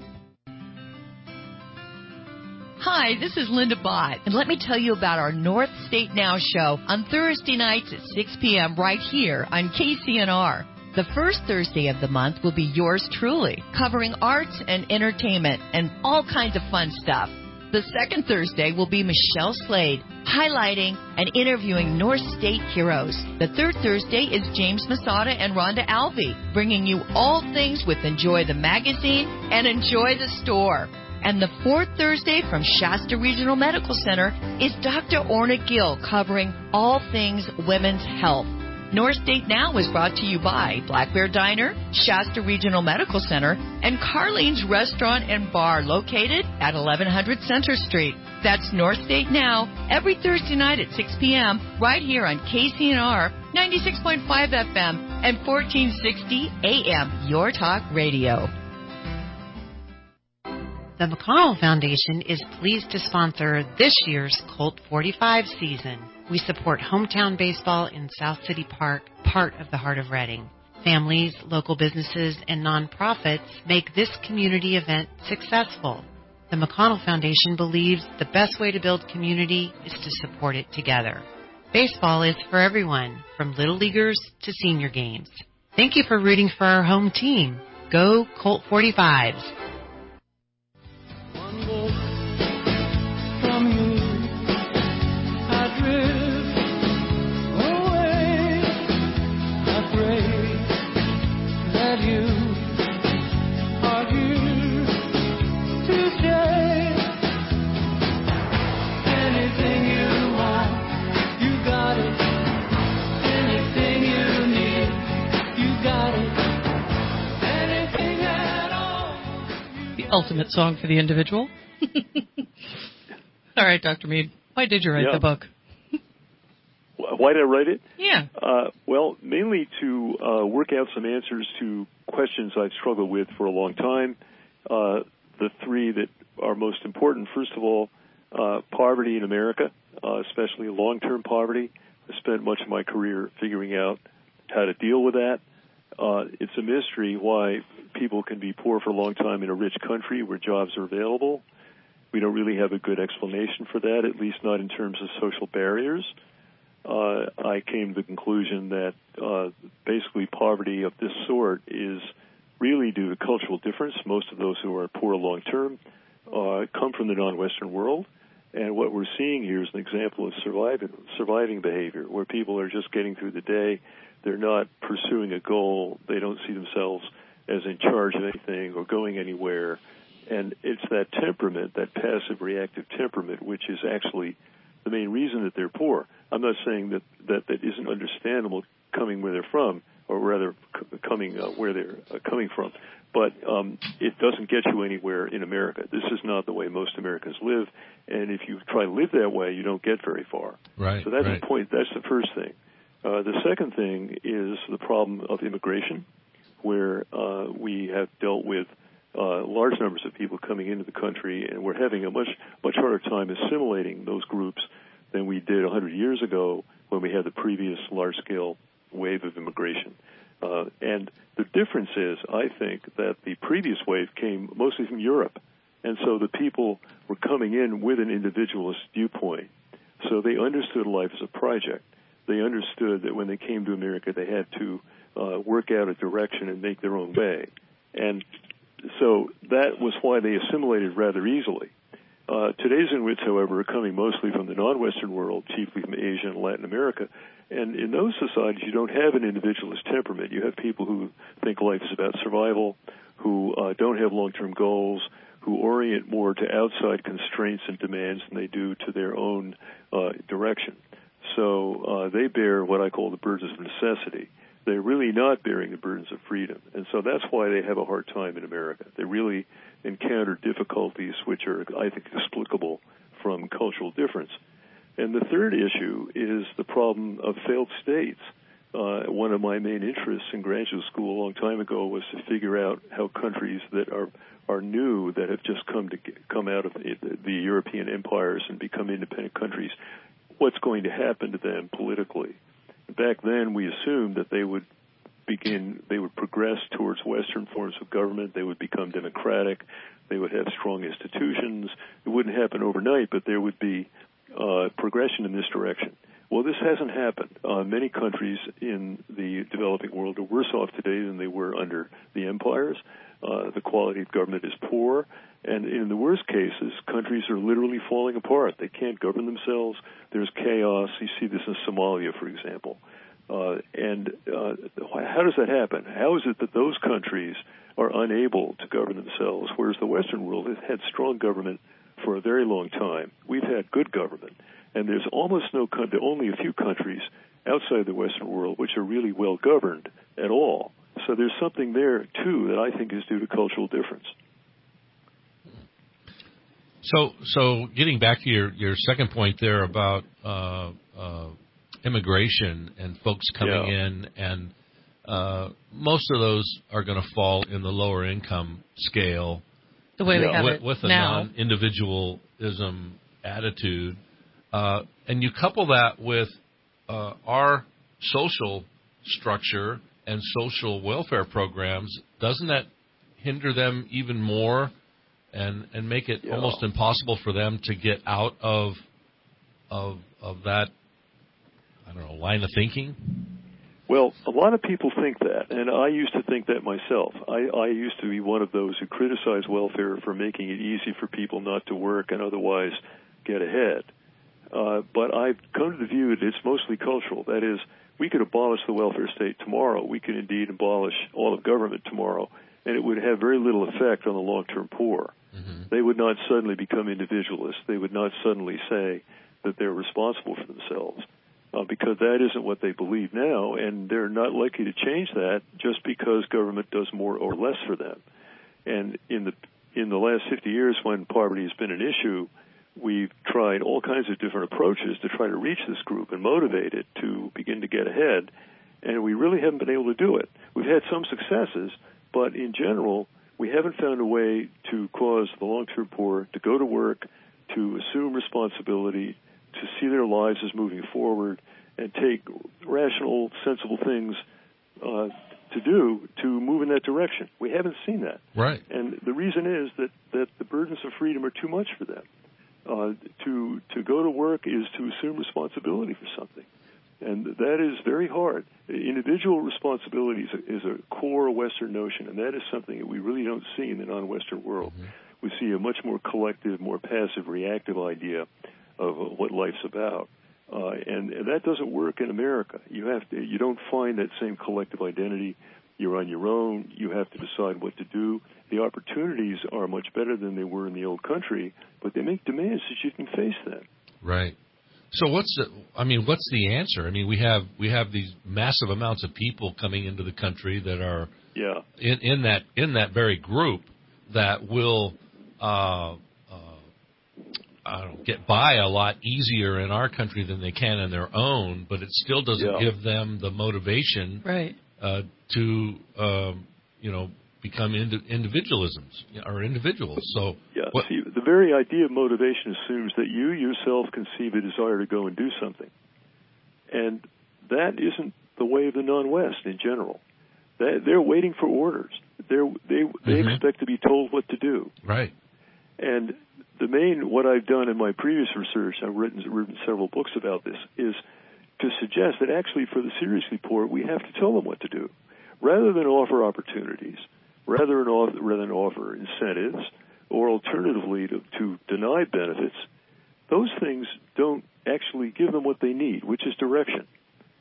Hi, this is Linda Bott, and let me tell you about our North State Now show on Thursday nights at six p.m. right here on K C N R. The first Thursday of the month will be yours truly, covering arts and entertainment and all kinds of fun stuff. The second Thursday will be Michelle Slade, highlighting and interviewing North State heroes. The third Thursday is James Masada and Rhonda Alvey, bringing you all things with Enjoy the Magazine and Enjoy the Store. And the fourth Thursday from Shasta Regional Medical Center is Doctor Orna Gill, covering all things women's health. North State Now is brought to you by Black Bear Diner, Shasta Regional Medical Center, and Carlene's Restaurant and Bar, located at eleven hundred Center Street. That's North State Now, every Thursday night at six p.m. right here on K C N R ninety-six point five F M and fourteen sixty A M, Your Talk Radio. The McConnell Foundation is pleased to sponsor this year's Colt forty-five season. We support hometown baseball in South City Park, part of the heart of Reading. Families, local businesses, and nonprofits make this community event successful. The McConnell Foundation believes the best way to build community is to support it together. Baseball is for everyone, from little leaguers to senior games. Thank you for rooting for our home team. Go Colt forty-fives. Ultimate song for the individual. All right, Doctor Mead, why did you write yeah. the book? Why did I write it? Yeah. Uh, well, mainly to uh, work out some answers to questions I've struggled with for a long time. Uh, the three that are most important, first of all, uh, poverty in America, uh, especially long-term poverty. I spent much of my career figuring out how to deal with that. Uh, it's a mystery why people can be poor for a long time in a rich country where jobs are available. We don't really have a good explanation for that, at least not in terms of social barriers. Uh, I came to the conclusion that uh, basically poverty of this sort is really due to cultural difference. Most of those who are poor long-term uh, come from the non-Western world. And what we're seeing here is an example of surviving, surviving behavior, where people are just getting through the day. They're not pursuing a goal. They don't see themselves as in charge of anything or going anywhere. And it's that temperament, that passive reactive temperament, which is actually the main reason that they're poor. I'm not saying that that, that isn't understandable coming where they're from, or rather c- coming uh, where they're uh, coming from. But um, it doesn't get you anywhere in America. This is not the way most Americans live. And if you try to live that way, you don't get very far. Right. So that's right. the point. That's the first thing. Uh, the second thing is the problem of immigration. where uh, we have dealt with uh, large numbers of people coming into the country, and we're having a much much harder time assimilating those groups than we did one hundred years ago when we had the previous large-scale wave of immigration. Uh, and the difference is, I think, that the previous wave came mostly from Europe, and so the people were coming in with an individualist viewpoint. So they understood life as a project. They understood that when they came to America, they had to uh, work out a direction and make their own way. And so that was why they assimilated rather easily. Uh, today's Inuits, however, are coming mostly from the non-Western world, chiefly from Asia and Latin America. And in those societies, you don't have an individualist temperament. You have people who think life is about survival, who uh, don't have long-term goals, who orient more to outside constraints and demands than they do to their own uh, direction. So uh, they bear what I call the burdens of necessity. They're really not bearing the burdens of freedom. And so that's why they have a hard time in America. They really encounter difficulties which are, I think, explicable from cultural difference. And the third issue is the problem of failed states. Uh, one of my main interests in graduate school a long time ago was to figure out how countries that are are new, that have just come to come out of the European empires and become independent countries, what's going to happen to them politically. Back then, we assumed that they would begin, they would progress towards Western forms of government, they would become democratic, they would have strong institutions. It wouldn't happen overnight, but there would be uh, progression in this direction. Well, this hasn't happened. Uh, many countries in the developing world are worse off today than they were under the empires. Uh, the quality of government is poor, and in the worst cases, countries are literally falling apart. They can't govern themselves. There's chaos. You see this in Somalia, for example. Uh, and uh, how does that happen? How is it that those countries are unable to govern themselves, whereas the Western world has had strong government for a very long time? We've had good government, and there's almost no country, only a few countries outside the Western world which are really well governed at all. So there's something there, too, that I think is due to cultural difference. So, so getting back to your, your second point there about uh, uh, immigration and folks coming yeah. in, and uh, most of those are going to fall in the lower income scale. The way with, we have with, it with a now. non-individualism attitude, uh, and you couple that with uh, our social structure and social welfare programs, doesn't that hinder them even more and and make it yeah. almost impossible for them to get out of of of that, I don't know, line of thinking? Well, a lot of people think that, and I used to think that myself. I, I used to be one of those who criticized welfare for making it easy for people not to work and otherwise get ahead. Uh, but I've come to the view that it's mostly cultural. That is, we could abolish the welfare state tomorrow. We could indeed abolish all of government tomorrow, and it would have very little effect on the long-term poor. Mm-hmm. They would not suddenly become individualists. They would not suddenly say that they're responsible for themselves, uh, because that isn't what they believe now, and they're not likely to change that just because government does more or less for them. And in the in the last fifty years, when poverty has been an issue, we've tried all kinds of different approaches to try to reach this group and motivate it to begin to get ahead, and we really haven't been able to do it. We've had some successes, but in general, we haven't found a way to cause the long-term poor to go to work, to assume responsibility, to see their lives as moving forward, and take rational, sensible things uh, to do to move in that direction. We haven't seen that. Right. And the reason is that, that the burdens of freedom are too much for them. Uh, to to go to work is to assume responsibility for something, and that is very hard. Individual responsibility is a, is a core Western notion, and that is something that we really don't see in the non-Western world. Mm-hmm. We see a much more collective, more passive, reactive idea of uh, what life's about, uh, and, and that doesn't work in America. You have to, you don't find that same collective identity. You're on your own. You have to decide what to do. The opportunities are much better than they were in the old country, but they make demands that you can face them. Right. So what's the, I mean, what's the answer? I mean, we have we have these massive amounts of people coming into the country that are yeah. in, in that in that very group that will uh, uh, I don't know, get by a lot easier in our country than they can in their own, but it still doesn't yeah. give them the motivation right. uh, to um, you know become indi- individualisms or individuals. So yeah, what, see, the very idea of motivation assumes that you yourself conceive a desire to go and do something, and that isn't the way of the non-West in general. They, they're waiting for orders. They're, they they mm-hmm. expect to be told what to do. Right. And the main, what I've done in my previous research, I've written, written several books about this, is to suggest that actually for the seriously poor, we have to tell them what to do. Rather than offer opportunities, rather than offer, rather than offer incentives, or alternatively to, to deny benefits, those things don't actually give them what they need, which is direction.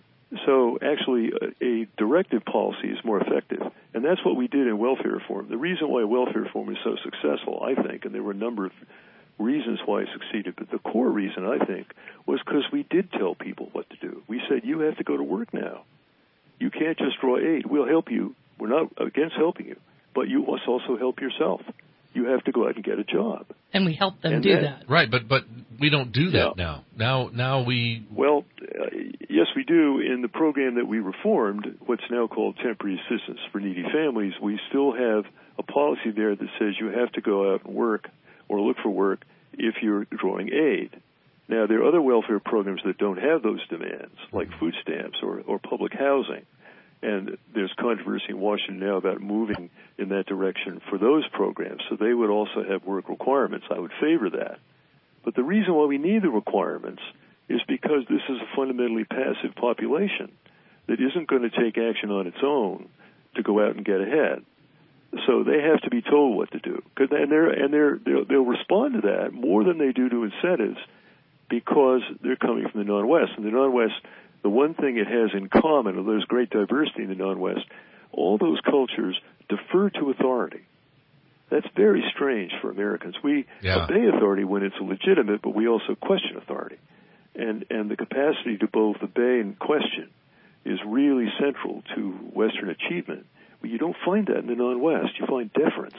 So actually, a, a directive policy is more effective. And that's what we did in welfare reform. The reason why welfare reform is so successful, I think, and there were a number of reasons why it succeeded, but the core reason, I think, was because we did tell people what to do. We said, you have to go to work now. You can't just draw aid. We'll help you. We're not against helping you, but you must also help yourself. You have to go out and get a job. And we help them and do then, that. Right, but but we don't do that yeah. now. Now now we well, uh, yes, we do. In the program that we reformed, what's now called temporary assistance for needy families, we still have a policy there that says you have to go out and work or look for work if you're drawing aid. Now, there are other welfare programs that don't have those demands, like food stamps or, or public housing. And there's controversy in Washington now about moving in that direction for those programs. So they would also have work requirements. I would favor that. But the reason why we need the requirements is because this is a fundamentally passive population that isn't going to take action on its own to go out and get ahead. So they have to be told what to do. And, they're, and they're, they'll, they'll respond to that more than they do to incentives because they're coming from the non-West. And the non-West, the one thing it has in common, and there's great diversity in the non-West, all those cultures defer to authority. That's very strange for Americans. We yeah. obey authority when it's legitimate, but we also question authority. And and the capacity to both obey and question is really central to Western achievement. But you don't find that in the non-West. You find deference.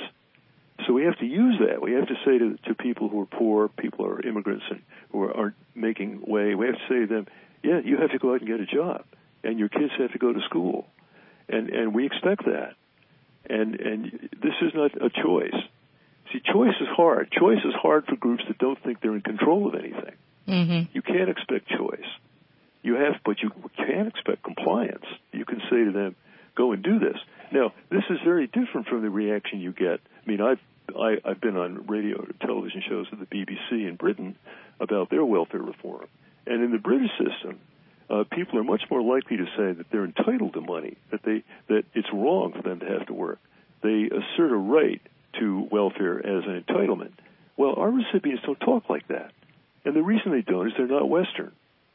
So we have to use that. We have to say to, to people who are poor, people who are immigrants and who are, aren't making way, we have to say to them, yeah, you have to go out and get a job, and your kids have to go to school. And and we expect that. And and this is not a choice. See, choice is hard. Choice is hard for groups that don't think they're in control of anything. Mm-hmm. You can't expect choice. You have, but you can expect compliance. You can say to them, go and do this. Now, this is very different from the reaction you get. I mean, I've I, I've been on radio or television shows at the B B C in Britain about their welfare reform. And in the British system, uh, people are much more likely to say that they're entitled to money, that they that it's wrong for them to have to work. They assert a right to welfare as an entitlement. Well, our recipients don't talk like that. And the reason they don't is they're not Western.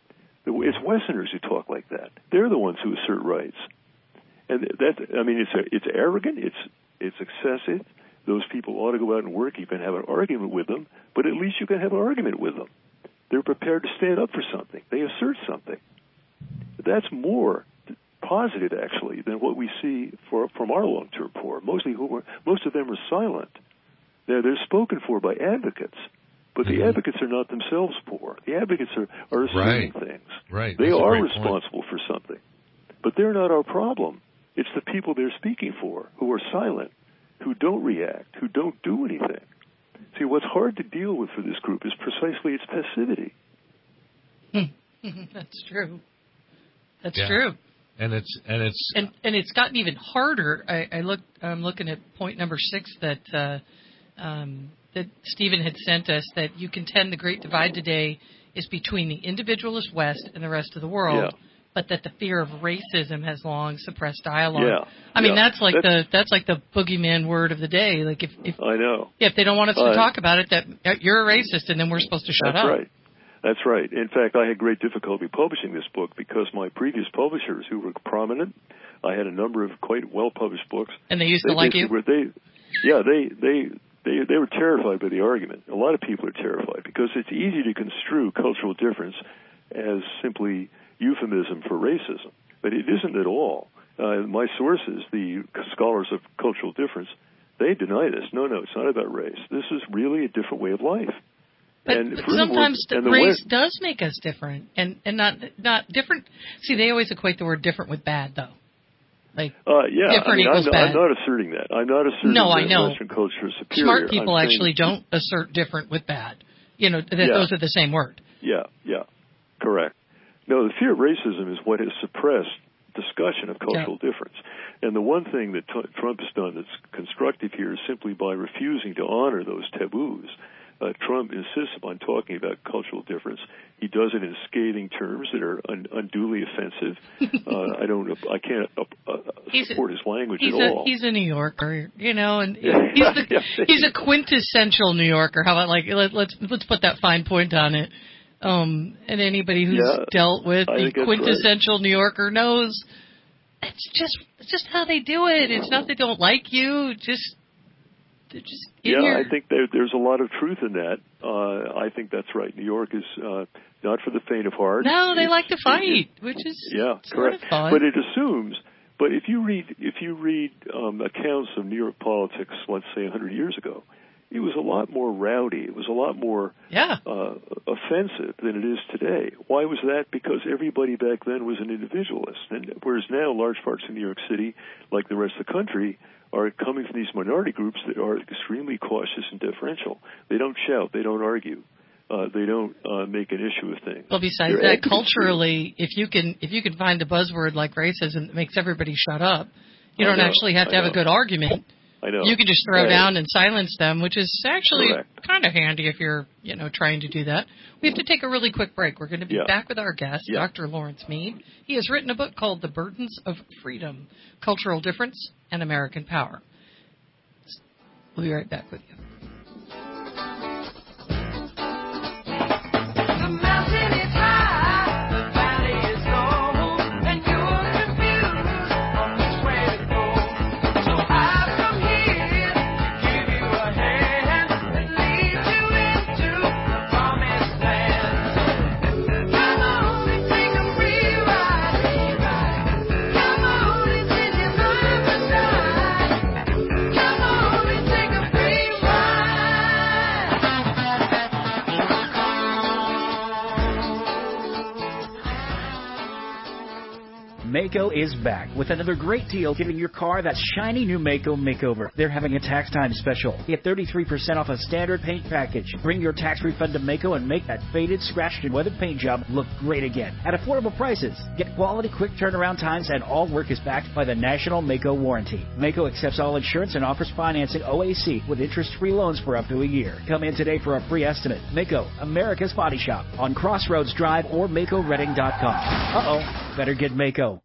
It's Westerners who talk like that. They're the ones who assert rights. And that, I mean, it's a, it's arrogant, it's it's excessive. Those people ought to go out and work. You can have an argument with them, but at least you can have an argument with them. They're prepared to stand up for something. They assert something. That's more positive, actually, than what we see for, from our long-term poor. Mostly, who are, most of them are silent. They're, they're spoken for by advocates, but the mm-hmm. advocates are not themselves poor. The advocates are, are asserting right. things. Right. They That's are responsible point. for something, but they're not our problem. It's the people they're speaking for who are silent, who don't react, who don't do anything. See, what's hard to deal with for this group is precisely its passivity. That's true. That's yeah. true. And it's and it's and and it's gotten even harder. I, I look. I'm looking at point number six that uh, um, that Stephen had sent us. That you contend the great divide today is between the individualist West and the rest of the world. Yeah. But that the fear of racism has long suppressed dialogue. Yeah. I mean, yeah. that's like that's, the that's like the boogeyman word of the day. Like if, if I know if they don't want us uh, to talk about it, that you're a racist, and then we're supposed to shut that's up. That's right. That's right. In fact, I had great difficulty publishing this book because my previous publishers, who were prominent, I had a number of quite well-published books. And they used they to like you? Were, they, yeah, they, they, they, they were terrified by the argument. A lot of people are terrified because it's easy to construe cultural difference as simply euphemism for racism. But it isn't at all. Uh, my sources, the scholars of cultural difference, they deny this. No, no, it's not about race. This is really a different way of life. But, and but sometimes the the race West, does make us different, and, and not not different. See, they always equate the word different with bad, though. Like, uh, yeah, different I mean, equals I'm, bad. I'm not asserting that. I'm not asserting no, that I know. Western culture is superior. Smart people I'm actually saying, don't assert different with bad. You know, that yeah. those are the same word. Yeah, yeah, correct. No, the fear of racism is what has suppressed discussion of cultural yeah. difference. And the one thing that t- Trump has done that's constructive here is simply by refusing to honor those taboos. Uh, Trump insists upon talking about cultural difference. He does it in scathing terms that are un- unduly offensive. uh, I don't, I can't uh, uh, support a, his language he's at a, all. He's a New Yorker, you know, and he's the, yeah. he's a quintessential New Yorker. How about like let, let's let's put that fine point on it. Um, and anybody who's yeah, dealt with I the quintessential right. New Yorker knows it's just it's just how they do it. It's not they don't like you, just. Just yeah, here. I think there, there's a lot of truth in that. Uh, I think that's right. New York is uh, not for the faint of heart. No, they it's, like to fight, it, which is yeah, sort correct. of fun. But it assumes. But if you read if you read um, accounts of New York politics, let's say one hundred years ago, it was a lot more rowdy. It was a lot more yeah. uh, offensive than it is today. Why was that? Because everybody back then was an individualist, and whereas now large parts of New York City, like the rest of the country, are coming from these minority groups that are extremely cautious and deferential. They don't shout. They don't argue. Uh, they don't uh, make an issue of things. Well, besides They're that, culturally, if you can if you can find a buzzword like racism that makes everybody shut up, you I don't know, actually have to I have know. a good argument. I know. You can just throw right. down and silence them, which is actually kind of handy if you're, you know, trying to do that. We have to take a really quick break. We're going to be yeah. back with our guest, yeah. Doctor Lawrence Mead. He has written a book called The Burdens of Freedom, Cultural Difference and American Power. We'll be right back with you. Maaco is back with another great deal, giving your car that shiny new Maaco makeover. They're having a tax time special. Get thirty-three percent off a standard paint package. Bring your tax refund to Maaco and make that faded, scratched, and weathered paint job look great again at affordable prices. Get quality, quick turnaround times, and all work is backed by the National Maaco Warranty. Maaco accepts all insurance and offers financing O A C with interest-free loans for up to a year. Come in today for a free estimate. Maaco, America's Body Shop on Crossroads Drive or Maaco Redding dot com. Uh-oh, better get Maaco.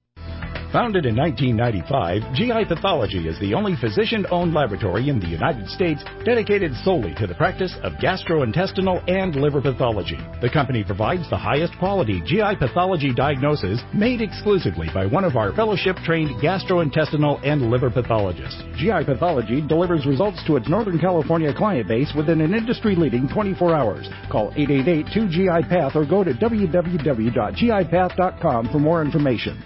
Founded in nineteen ninety-five, G I Pathology is the only physician-owned laboratory in the United States dedicated solely to the practice of gastrointestinal and liver pathology. The company provides the highest quality G I pathology diagnosis made exclusively by one of our fellowship-trained gastrointestinal and liver pathologists. G I Pathology delivers results to its Northern California client base within an industry-leading twenty-four hours. Call eight eight eight, two G I path or go to w w w dot g i path dot com for more information.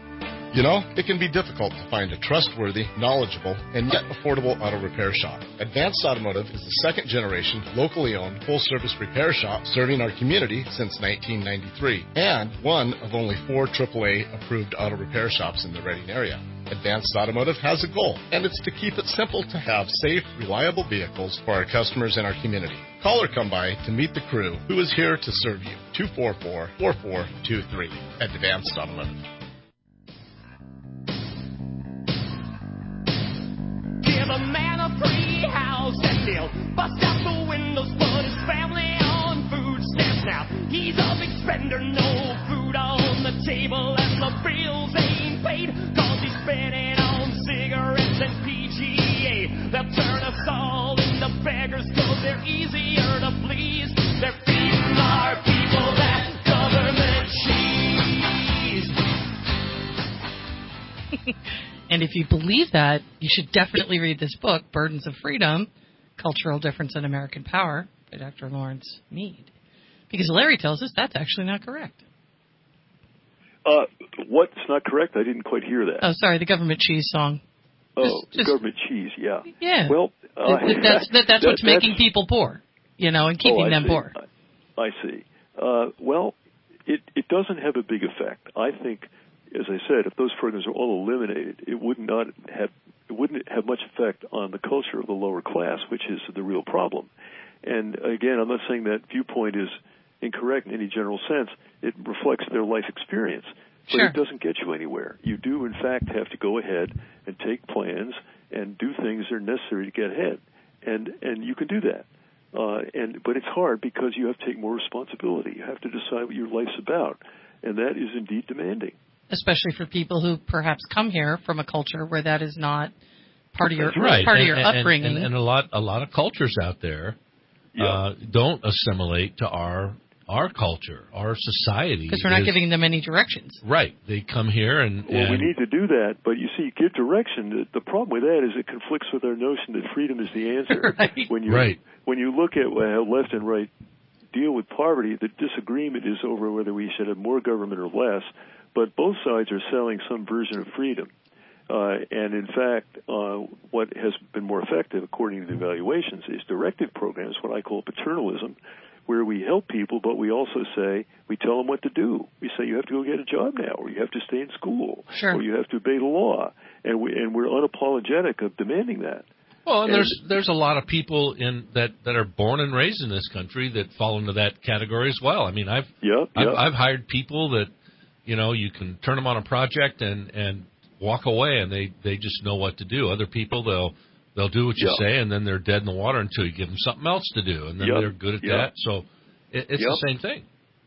You know, it can be difficult to find a trustworthy, knowledgeable, and yet affordable auto repair shop. Advanced Automotive is the second generation, locally owned, full-service repair shop serving our community since nineteen ninety-three, and one of only four triple A approved auto repair shops in the Redding area. Advanced Automotive has a goal, and it's to keep it simple to have safe, reliable vehicles for our customers and our community. Call or come by to meet the crew who is here to serve you. two four four, four four two three. Advanced Automotive. Give a man a free house and he'll bust out the windows, put his family on food stamps now. He's a big spender, no food on the table, and the bills ain't paid, cause he's spending on cigarettes and P G A. They'll turn us all into beggars cause they're easier to please. They're feeding our people that government cheese. And if you believe that, you should definitely read this book, Burdens of Freedom, Cultural Difference and American Power, by Doctor Lawrence Mead. Because Larry tells us that's actually not correct. Uh, what's not correct? I didn't quite hear that. Oh, sorry, the government cheese song. Oh, just, just, government cheese, yeah. Yeah. Well, uh, that, that's, that, that's that, what's that's, making people poor, you know, and keeping oh, them see. poor. I, I see. Uh, well, it, it doesn't have a big effect. I think as I said, if those programs are all eliminated, it would not have it wouldn't have much effect on the culture of the lower class, which is the real problem. And again, I'm not saying that viewpoint is incorrect in any general sense. It reflects their life experience, but sure. it doesn't get you anywhere. You do, in fact, have to go ahead and take plans and do things that are necessary to get ahead, and and you can do that. Uh, and but it's hard because you have to take more responsibility. You have to decide what your life's about, and that is indeed demanding. Especially for people who perhaps come here from a culture where that is not part of your right. part and, of your and, upbringing. And, and a lot a lot of cultures out there yeah. uh, don't assimilate to our our culture, our society. Because we're not is, giving them any directions. Right. They come here and... Well, and we need to do that, but you see, give direction. The, the problem with that is it conflicts with our notion that freedom is the answer. right. When you, right. When you look at how left and right deal with poverty, the disagreement is over whether we should have more government or less, but both sides are selling some version of freedom. Uh, and in fact, uh, what has been more effective, according to the evaluations, is directive programs, what I call paternalism, where we help people, but we also say, we tell them what to do. We say, you have to go get a job now, or you have to stay in school, sure. or you have to obey the law. And, we, and we're unapologetic of demanding that. Well, and, and there's there's a lot of people in that, that are born and raised in this country that fall into that category as well. I mean, I've yep, I've, yep. I've hired people that, you know, you can turn them on a project and, and walk away, and they, they just know what to do. Other people, they'll they'll do what you yep. say, and then they're dead in the water until you give them something else to do, and then yep. they're good at yep. that. So it, it's yep. the same thing.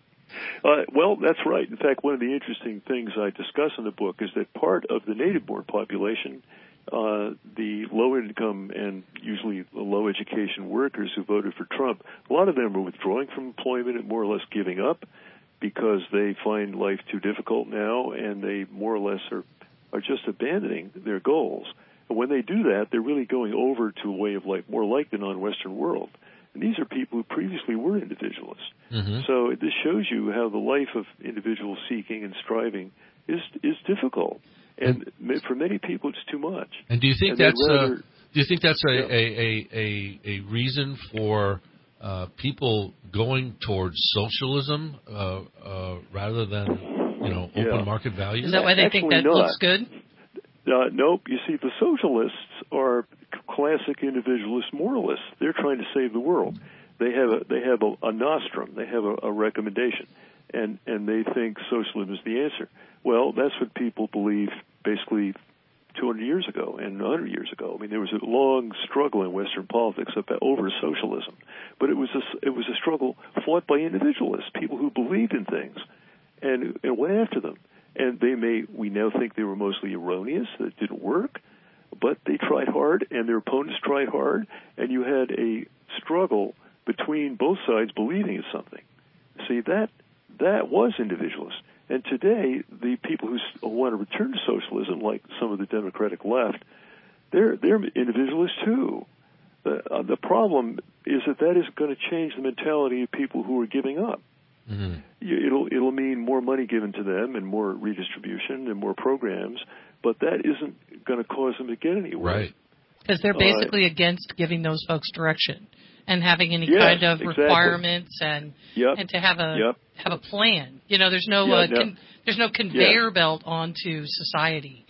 Uh, well, that's right. In fact, one of the interesting things I discuss in the book is that part of the native-born population, uh, the low-income and usually low-education workers who voted for Trump, a lot of them are withdrawing from employment and more or less giving up because they find life too difficult now, and they more or less are, are just abandoning their goals. And when they do that, they're really going over to a way of life more like the non-Western world. And these are people who previously were individualists. Mm-hmm. So this shows you how the life of individual seeking and striving is is difficult, and and, for many people, it's too much. And do you think and that's rather, uh, do you think that's a yeah. a, a, a, a reason for uh, people going towards socialism uh, uh, rather than you know open yeah. market values? Is that why they Actually think that not. looks good? Uh, nope. You see, the socialists are classic individualist moralists. They're trying to save the world. They have a they have a, a nostrum. They have a, a recommendation, and and they think socialism is the answer. Well, that's what people believed basically two hundred years ago and one hundred years ago. I mean, there was a long struggle in Western politics about, over socialism, but it was a, it was a struggle fought by individualists, people who believed in things, and and went after them. And they may, we now think they were mostly erroneous, that it didn't work, but they tried hard, and their opponents tried hard, and you had a struggle between both sides believing in something. See, that that was individualist. And today, the people who want to return to socialism, like some of the Democratic left, they're they're individualists too. The, uh, the problem is that that isn't going to change the mentality of people who are giving up. Mm-hmm. It'll it'll mean more money given to them and more redistribution and more programs, but that isn't going to cause them to get anywhere. Right. Because they're basically uh, against giving those folks direction and having any yes, kind of exactly. requirements and yep. and to have a yep. have a plan. You know, there's no, yeah, uh, no. con- there's no conveyor yeah. belt onto society.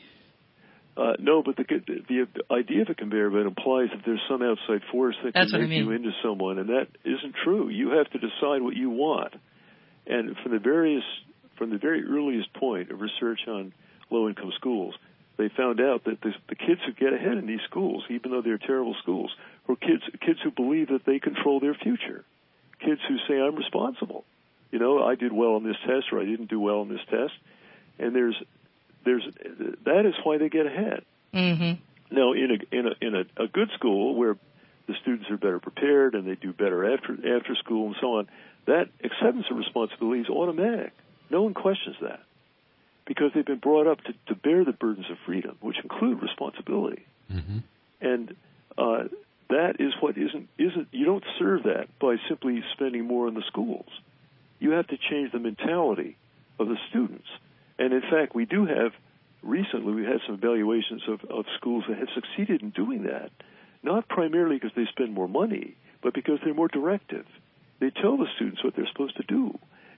Uh, no, but the, the the idea of a conveyor belt implies that there's some outside force that That's can make I mean. you into someone, and that isn't true. You have to decide what you want. And from the various, from the very earliest point of research on low-income schools, they found out that the, the kids who get ahead in these schools, even though they're terrible schools, are kids kids who believe that they control their future. Kids who say, "I'm responsible." You know, I did well on this test, or I didn't do well on this test. And there's, there's, that is why they get ahead. Mm-hmm. Now, in a in a in a, a good school where the students are better prepared and they do better after after school and so on, that acceptance of responsibility is automatic. No one questions that because they've been brought up to, to bear the burdens of freedom, which include responsibility. Mm-hmm. And uh, that is what isn't isn't. You don't serve that by simply spending more on the schools. You have to change the mentality of the students. And in fact, we do have recently we had some evaluations of, of schools that have succeeded in doing that, not primarily because they spend more money, but because they're more directive. They tell the students what they're supposed to do.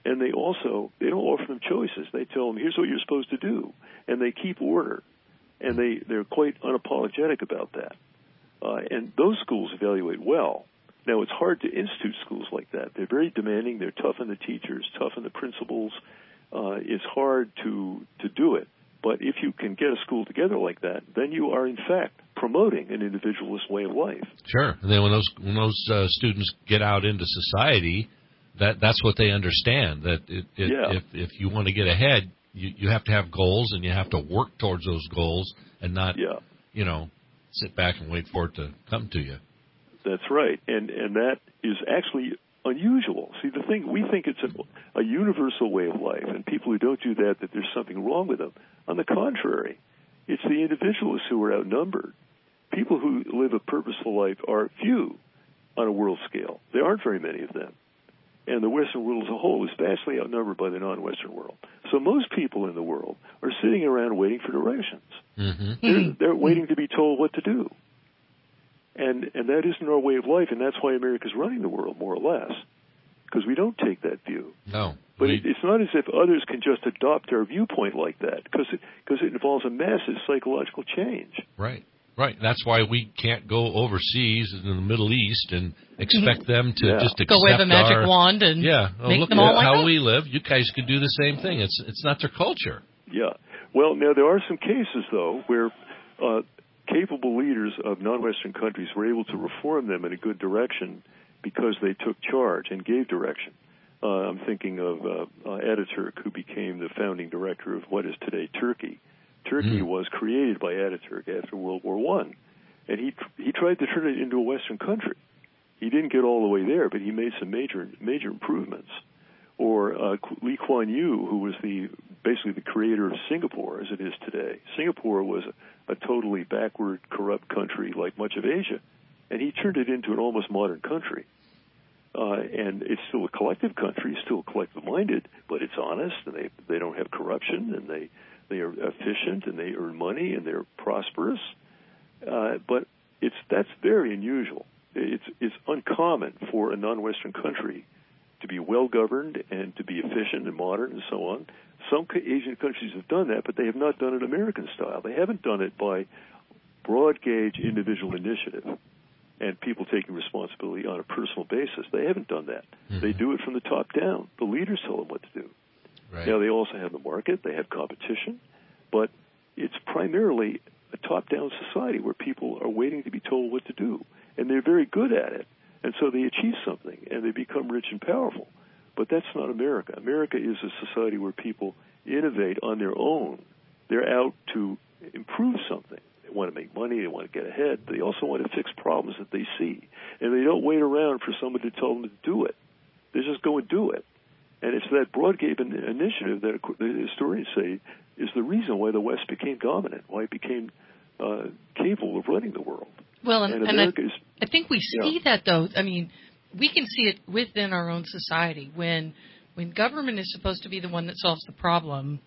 And they also, they don't offer them choices. They tell them, here's what you're supposed to do. And they keep order. And they, they're quite unapologetic about that. Uh, and those schools evaluate well. Now, it's hard to institute schools like that. They're very demanding. They're tough on the teachers, tough on the principals. Uh, it's hard to, to do it. But if you can get a school together like that, then you are, in fact, promoting an individualist way of life. Sure. And then when those when those uh, students get out into society, that that's what they understand. That it, it, yeah. if if you want to get ahead, you, you have to have goals, and you have to work towards those goals, and not yeah. you know sit back and wait for it to come to you. That's right, and and that is actually unusual. See, the thing, we think it's a, a universal way of life, and people who don't do that, that there's something wrong with them. On the contrary, it's the individualists who are outnumbered. People who live a purposeful life are few on a world scale. There aren't very many of them. And the Western world as a whole is vastly outnumbered by the non-Western world. So most people in the world are sitting around waiting for directions. Mm-hmm. They're, they're waiting to be told what to do. And and that isn't our way of life, and that's why America's running the world, more or less, because we don't take that view. No. But we... it, it's not as if others can just adopt our viewpoint like that, because it, because it involves a massive psychological change. Right, right. That's why we can't go overseas in the Middle East and expect them to yeah. just accept go wave a magic our, wand and yeah, oh, make look them at all like how us. we live. You guys could do the same thing. It's it's not their culture. Yeah. Well, now there are some cases though where uh, capable leaders of non-Western countries were able to reform them in a good direction because they took charge and gave direction. Uh, I'm thinking of uh, uh, Ataturk, who became the founding director of what is today Turkey. Turkey mm. was created by Ataturk after World War One, and he he tried to turn it into a Western country. He didn't get all the way there, but he made some major major improvements. Or uh, Lee Kuan Yew, who was the basically the creator of Singapore as it is today. Singapore was a, a totally backward, corrupt country like much of Asia, and he turned it into an almost modern country. Uh, and it's still a collective country, still collective-minded, but it's honest, and they they don't have corruption, and they they are efficient, and they earn money, and they're prosperous. Uh, but it's that's very unusual. It's it's uncommon for a non-Western country to be well-governed and to be efficient and modern and so on. Some Asian countries have done that, but they have not done it American style. They haven't done it by broad-gauge individual initiative and people taking responsibility on a personal basis. They haven't done that. Mm-hmm. They do it from the top down. The leaders tell them what to do. Right. Now, they also have the market. They have competition. But it's primarily a top-down society where people are waiting to be told what to do. And they're very good at it. And so they achieve something, and they become rich and powerful. But that's not America. America is a society where people innovate on their own. They're out to improve something. They want to make money. They want to get ahead. They also want to fix problems that they see. And they don't wait around for someone to tell them to do it. They just go and do it. And it's that broad-gauge initiative that the historians say is the reason why the West became dominant, why it became uh, capable of running the world. Well, and, and, and I, is, I think we see yeah. that, though. I mean, we can see it within our own society. When when government is supposed to be the one that solves the problem,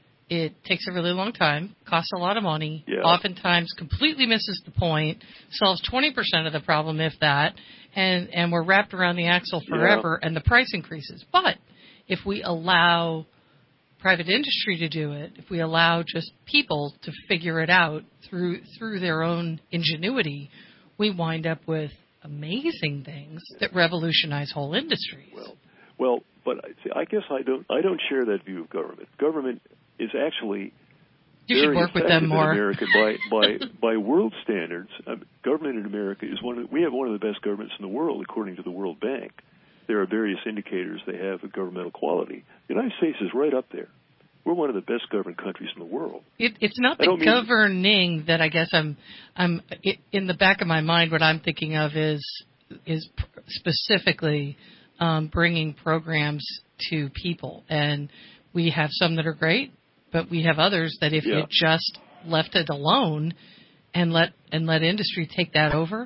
it takes a really long time, costs a lot of money, yeah. oftentimes completely misses the point, solves twenty percent of the problem, if that, and, and we're wrapped around the axle forever, yeah. and the price increases. But if we allow private industry to do it, if we allow just people to figure it out through through their own ingenuity, we wind up with amazing things that revolutionize whole industries. Well, well, but see, I guess I don't I don't share that view of government. Government is actually you very should work with them more. in America by by by world standards. Um, government in America is one of we have one of the best governments in the world according to the World Bank. There are various indicators they have of governmental quality. The United States is right up there. We're one of the best governed countries in the world. It, it's not the governing mean... that I guess I'm. I'm it, in the back of my mind. What I'm thinking of is is specifically um, bringing programs to people, and we have some that are great, but we have others that if yeah. you just left it alone and let and let industry take that over.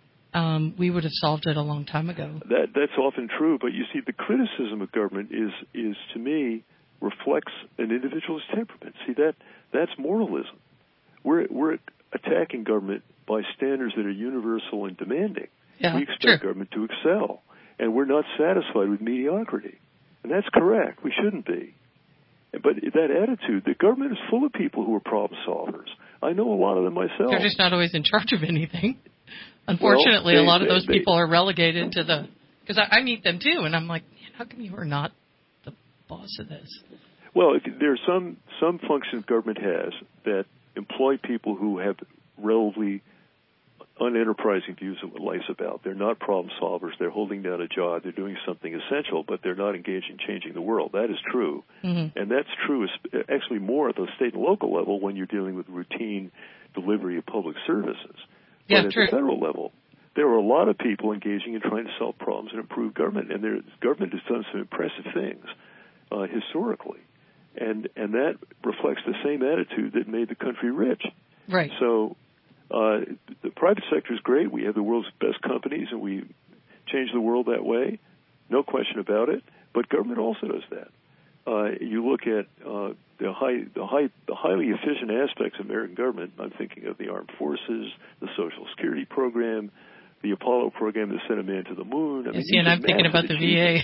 Um, we would have solved it a long time ago. That that's often true, but you see, the criticism of government is is to me reflects an individual's temperament. See, that that's moralism. We're we're attacking government by standards that are universal and demanding. Yeah, we expect true. government to excel, and we're not satisfied with mediocrity. And that's correct. We shouldn't be. But that attitude, the government is full of people who are problem solvers. I know a lot of them myself. They're just not always in charge of anything. Unfortunately, well, they, a lot of they, those they, people are relegated to the... Because I, I meet them, too, and I'm like, man, how come you are not the boss of this? Well, if, there's some, some functions government has that employ people who have relatively unenterprising views of what life's about. They're not problem solvers. They're holding down a job. They're doing something essential, but they're not engaged in changing the world. That is true. Mm-hmm. And that's true actually more at the state and local level when you're dealing with routine delivery of public services. Yeah, but at true. the federal level, there are a lot of people engaging in trying to solve problems and improve government, and the government has done some impressive things uh, historically. And and that reflects the same attitude that made the country rich. Right. So uh, the private sector is great. We have the world's best companies, and we change the world that way. No question about it. But government also does that. Uh, you look at uh, the high, the high, the highly efficient aspects of American government. I'm thinking of the armed forces, the Social Security program, the Apollo program that sent a man to the moon. I you mean, see, and I'm thinking about the V A.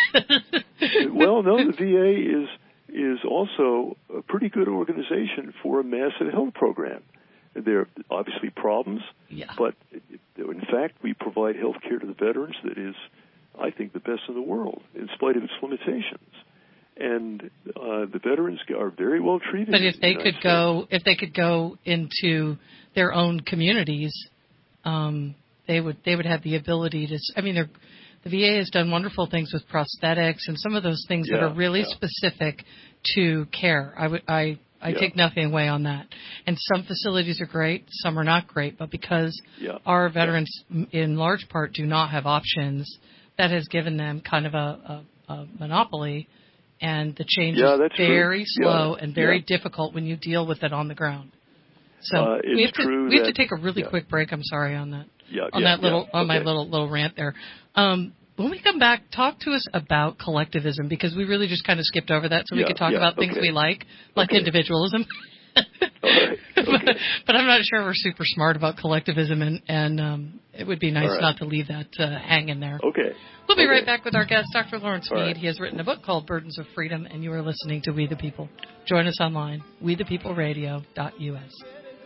Well, no, the V A is is also a pretty good organization for a massive health program. There are obviously problems, yeah. but in fact, we provide health care to the veterans that is, I think, the best in the world, in spite of its limitations. And uh, the veterans are very well treated. But if they could go, if they could go into their own communities, um, they would they would have the ability to. I mean, the V A has done wonderful things with prosthetics and some of those things yeah, that are really yeah. specific to care. I would I. I yeah. take nothing away on that. And some facilities are great, some are not great. But because yeah. our veterans, yeah. in large part, do not have options, that has given them kind of a, a, a monopoly. And the change yeah, is very true. slow yeah. and very yeah. difficult when you deal with it on the ground. So uh, we have to we have that, to take a really yeah. quick break. I'm sorry on that. Yeah, on yeah, that little yeah. on okay. my little little rant there. Um, when we come back, talk to us about collectivism, because we really just kind of skipped over that, so yeah, we could talk yeah, about things okay. we like, like okay. individualism. All right. Okay. but, but I'm not sure we're super smart about collectivism, and, and um, it would be nice right. not to leave that uh, hanging there. Okay. We'll be okay. right back with our guest, Doctor Lawrence All Mead. right. He has written a book called Burdens of Freedom, and you are listening to We the People. Join us online, we the people radio dot U S.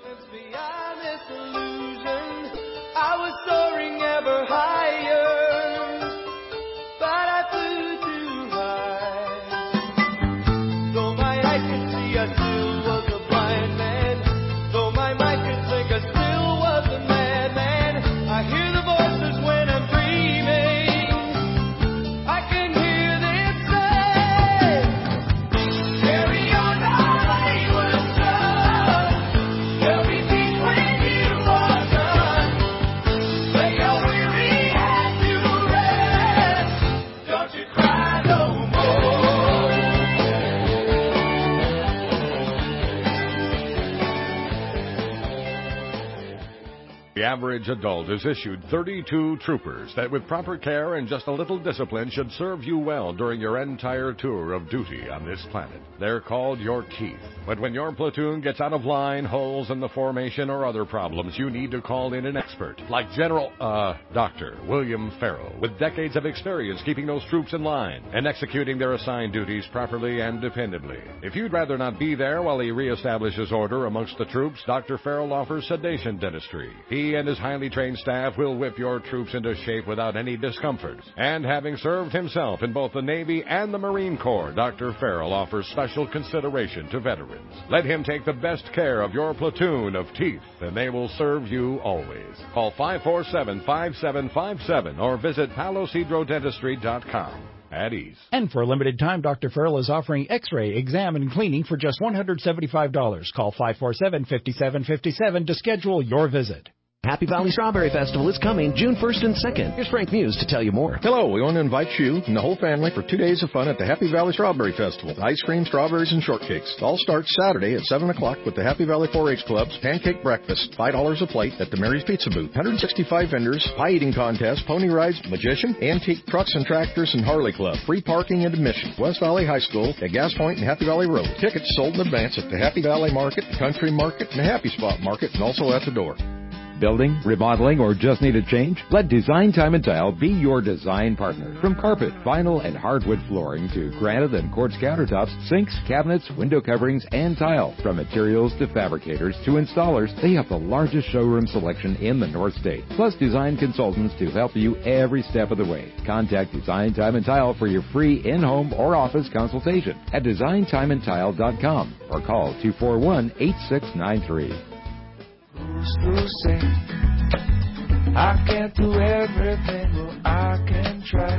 I was soaring ever higher, but I flew too high. Though my eye could see, I still was a blind man. Though my mind could think, I still was a madman. I hear the voices when I'm dreaming. I can hear them say, carry on my wayward son. There'll be peace when you are done. Lay your weary head to rest. Don't you cry no more. The average adult is issued thirty-two troopers that with proper care and just a little discipline should serve you well during your entire tour of duty on this planet. They're called your teeth. But when your platoon gets out of line, holes in the formation, or other problems, you need to call in an expert like General, uh, Doctor William Farrell, with decades of experience keeping those troops in line and executing their assigned duties properly and dependably. If you'd rather not be there while he reestablishes order amongst the troops, Doctor Farrell offers sedation dentistry. He and his highly trained staff will whip your troops into shape without any discomfort. And having served himself in both the Navy and the Marine Corps, Doctor Farrell offers special consideration to veterans. Let him take the best care of your platoon of teeth, and they will serve you always. Call five four seven, five seven five seven or visit palos hydro dentistry dot com. At ease. And for a limited time, Doctor Farrell is offering x-ray, exam, and cleaning for just one hundred seventy-five dollars. Call five four seven, five seven five seven to schedule your visit. Happy Valley Strawberry Festival is coming June first and second. Here's Frank Muse to tell you more. Hello, we want to invite you and the whole family for two days of fun at the Happy Valley Strawberry Festival. Ice cream, strawberries, and shortcakes. It all starts Saturday at seven o'clock with the Happy Valley four H Club's pancake breakfast, five dollars a plate at the Mary's Pizza Booth. one hundred sixty-five vendors, pie eating contest, pony rides, magician, antique trucks and tractors, and Harley Club. Free parking and admission. West Valley High School at Gas Point and Happy Valley Road. Tickets sold in advance at the Happy Valley Market, Country Market, and the Happy Spot Market, and also at the door. Building, remodeling, or just need a change? Let Design Time and Tile be your design partner. From carpet, vinyl, and hardwood flooring to granite and quartz countertops, sinks, cabinets, window coverings, and tile. From materials to fabricators to installers, they have the largest showroom selection in the North State. Plus design consultants to help you every step of the way. Contact Design Time and Tile for your free in-home or office consultation at design time and tile dot com or call two four one, eight six nine three. Who's to say I can't do everything, but I can try.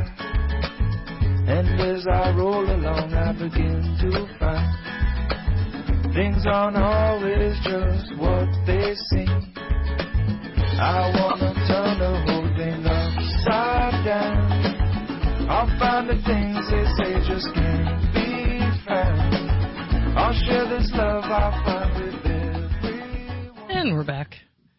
And as I roll along, I begin to find things aren't always just what they seem. I wanna turn the whole thing upside down. I'll find the things they say just can't be found. I'll share this love I find with everyone. And we're back.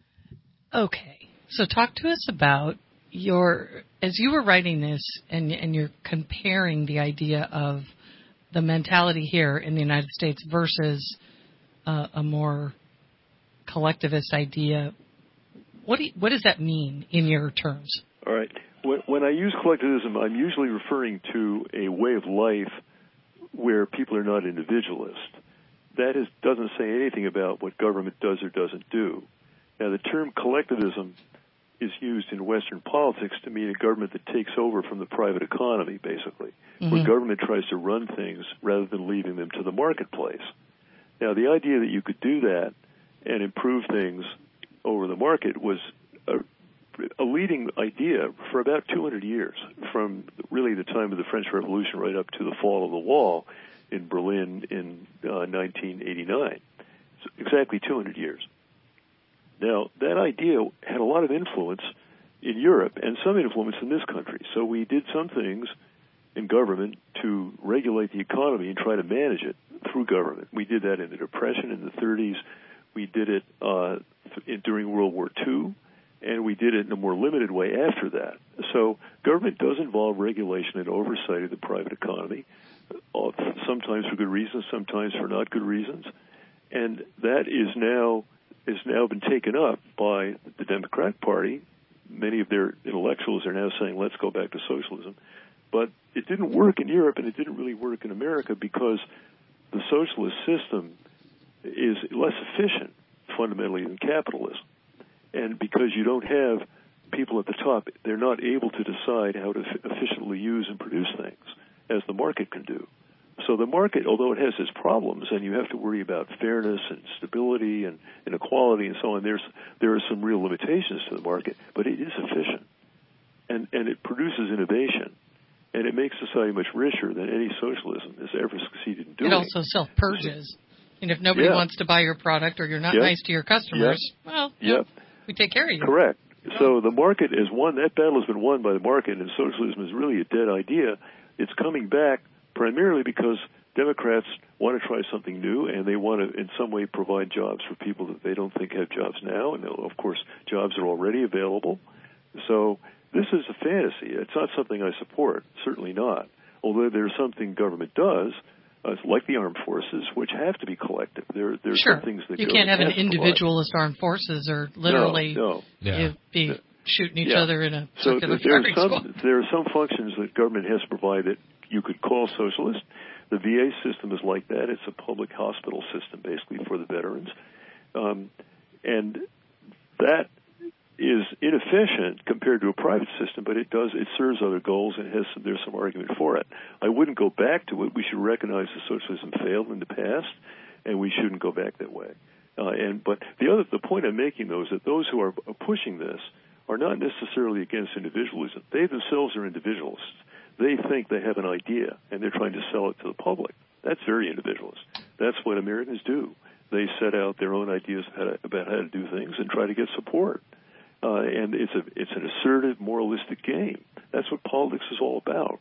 Okay, so talk to us about your, as you were writing this and, and you're comparing the idea of the mentality here in the United States versus uh, a more collectivist idea. What do you, what does that mean in your terms? All right. When, when I use collectivism, I'm usually referring to a way of life where people are not individualist. That is, doesn't say anything about what government does or doesn't do. Now, the term collectivism is used in Western politics to mean a government that takes over from the private economy, basically, mm-hmm. where government tries to run things rather than leaving them to the marketplace. Now, the idea that you could do that and improve things over the market was a, a leading idea for about two hundred years, from really the time of the French Revolution right up to the fall of the wall in Berlin in uh, nineteen eighty-nine. So exactly two hundred years. Now, that idea had a lot of influence in Europe and some influence in this country. So we did some things in government to regulate the economy and try to manage it through government. We did that in the Depression in the thirties. We did it uh, th- during World War Two, and we did it in a more limited way after that. So government does involve regulation and oversight of the private economy, uh, sometimes for good reasons, sometimes for not good reasons. And that is now has now been taken up by the Democratic Party. Many of their intellectuals are now saying, let's go back to socialism. But it didn't work in Europe, and it didn't really work in America because the socialist system is less efficient, fundamentally, than capitalism. And because you don't have people at the top, they're not able to decide how to f- efficiently use and produce things, as the market can do. So the market, although it has its problems, and you have to worry about fairness and stability and inequality and so on, there's there are some real limitations to the market, but it is efficient. And, and it produces innovation. And it makes society much richer than any socialism has ever succeeded in doing. It also self-purges. And if nobody yeah. wants to buy your product or you're not yep. nice to your customers, yep. well, yep. we take care of you. Correct. So the market is won. That battle has been won by the market, and socialism is really a dead idea. It's coming back primarily because Democrats want to try something new, and they want to, in some way, provide jobs for people that they don't think have jobs now. And, of course, jobs are already available. So this is a fantasy. It's not something I support, certainly not. Although there's something government does, uh, like the armed forces, which have to be collective. There, there's sure. some things that you can't have an individualist provide. armed forces or literally no, no. Yeah. be no. shooting each yeah. other in a so circular there are firing some squad. there are some functions that government has to provide that you could call socialist. The V A system is like that. It's a public hospital system, basically, for the veterans. Um, and that is inefficient compared to a private system, but it does it serves other goals, and has some, there's some argument for it. I wouldn't go back to it. We should recognize that socialism failed in the past, and we shouldn't go back that way. Uh, and but the other the point I'm making, though, is that those who are pushing this are not necessarily against individualism. They themselves are individualists. They think they have an idea, and they're trying to sell it to the public. That's very individualist. That's what Americans do. They set out their own ideas how to, about how to do things and try to get support. Uh, and it's a it's an assertive, moralistic game. That's what politics is all about.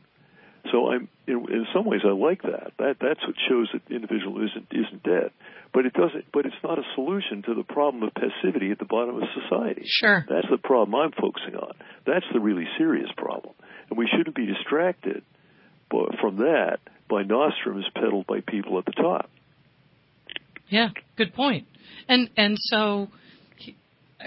So I'm in, in some ways I like that. That that's what shows that individualism isn't isn't dead. But it doesn't. But it's not a solution to the problem of passivity at the bottom of society. Sure. That's the problem I'm focusing on. That's the really serious problem. And we shouldn't be distracted from that by nostrums peddled by people at the top. Yeah, good point. And and so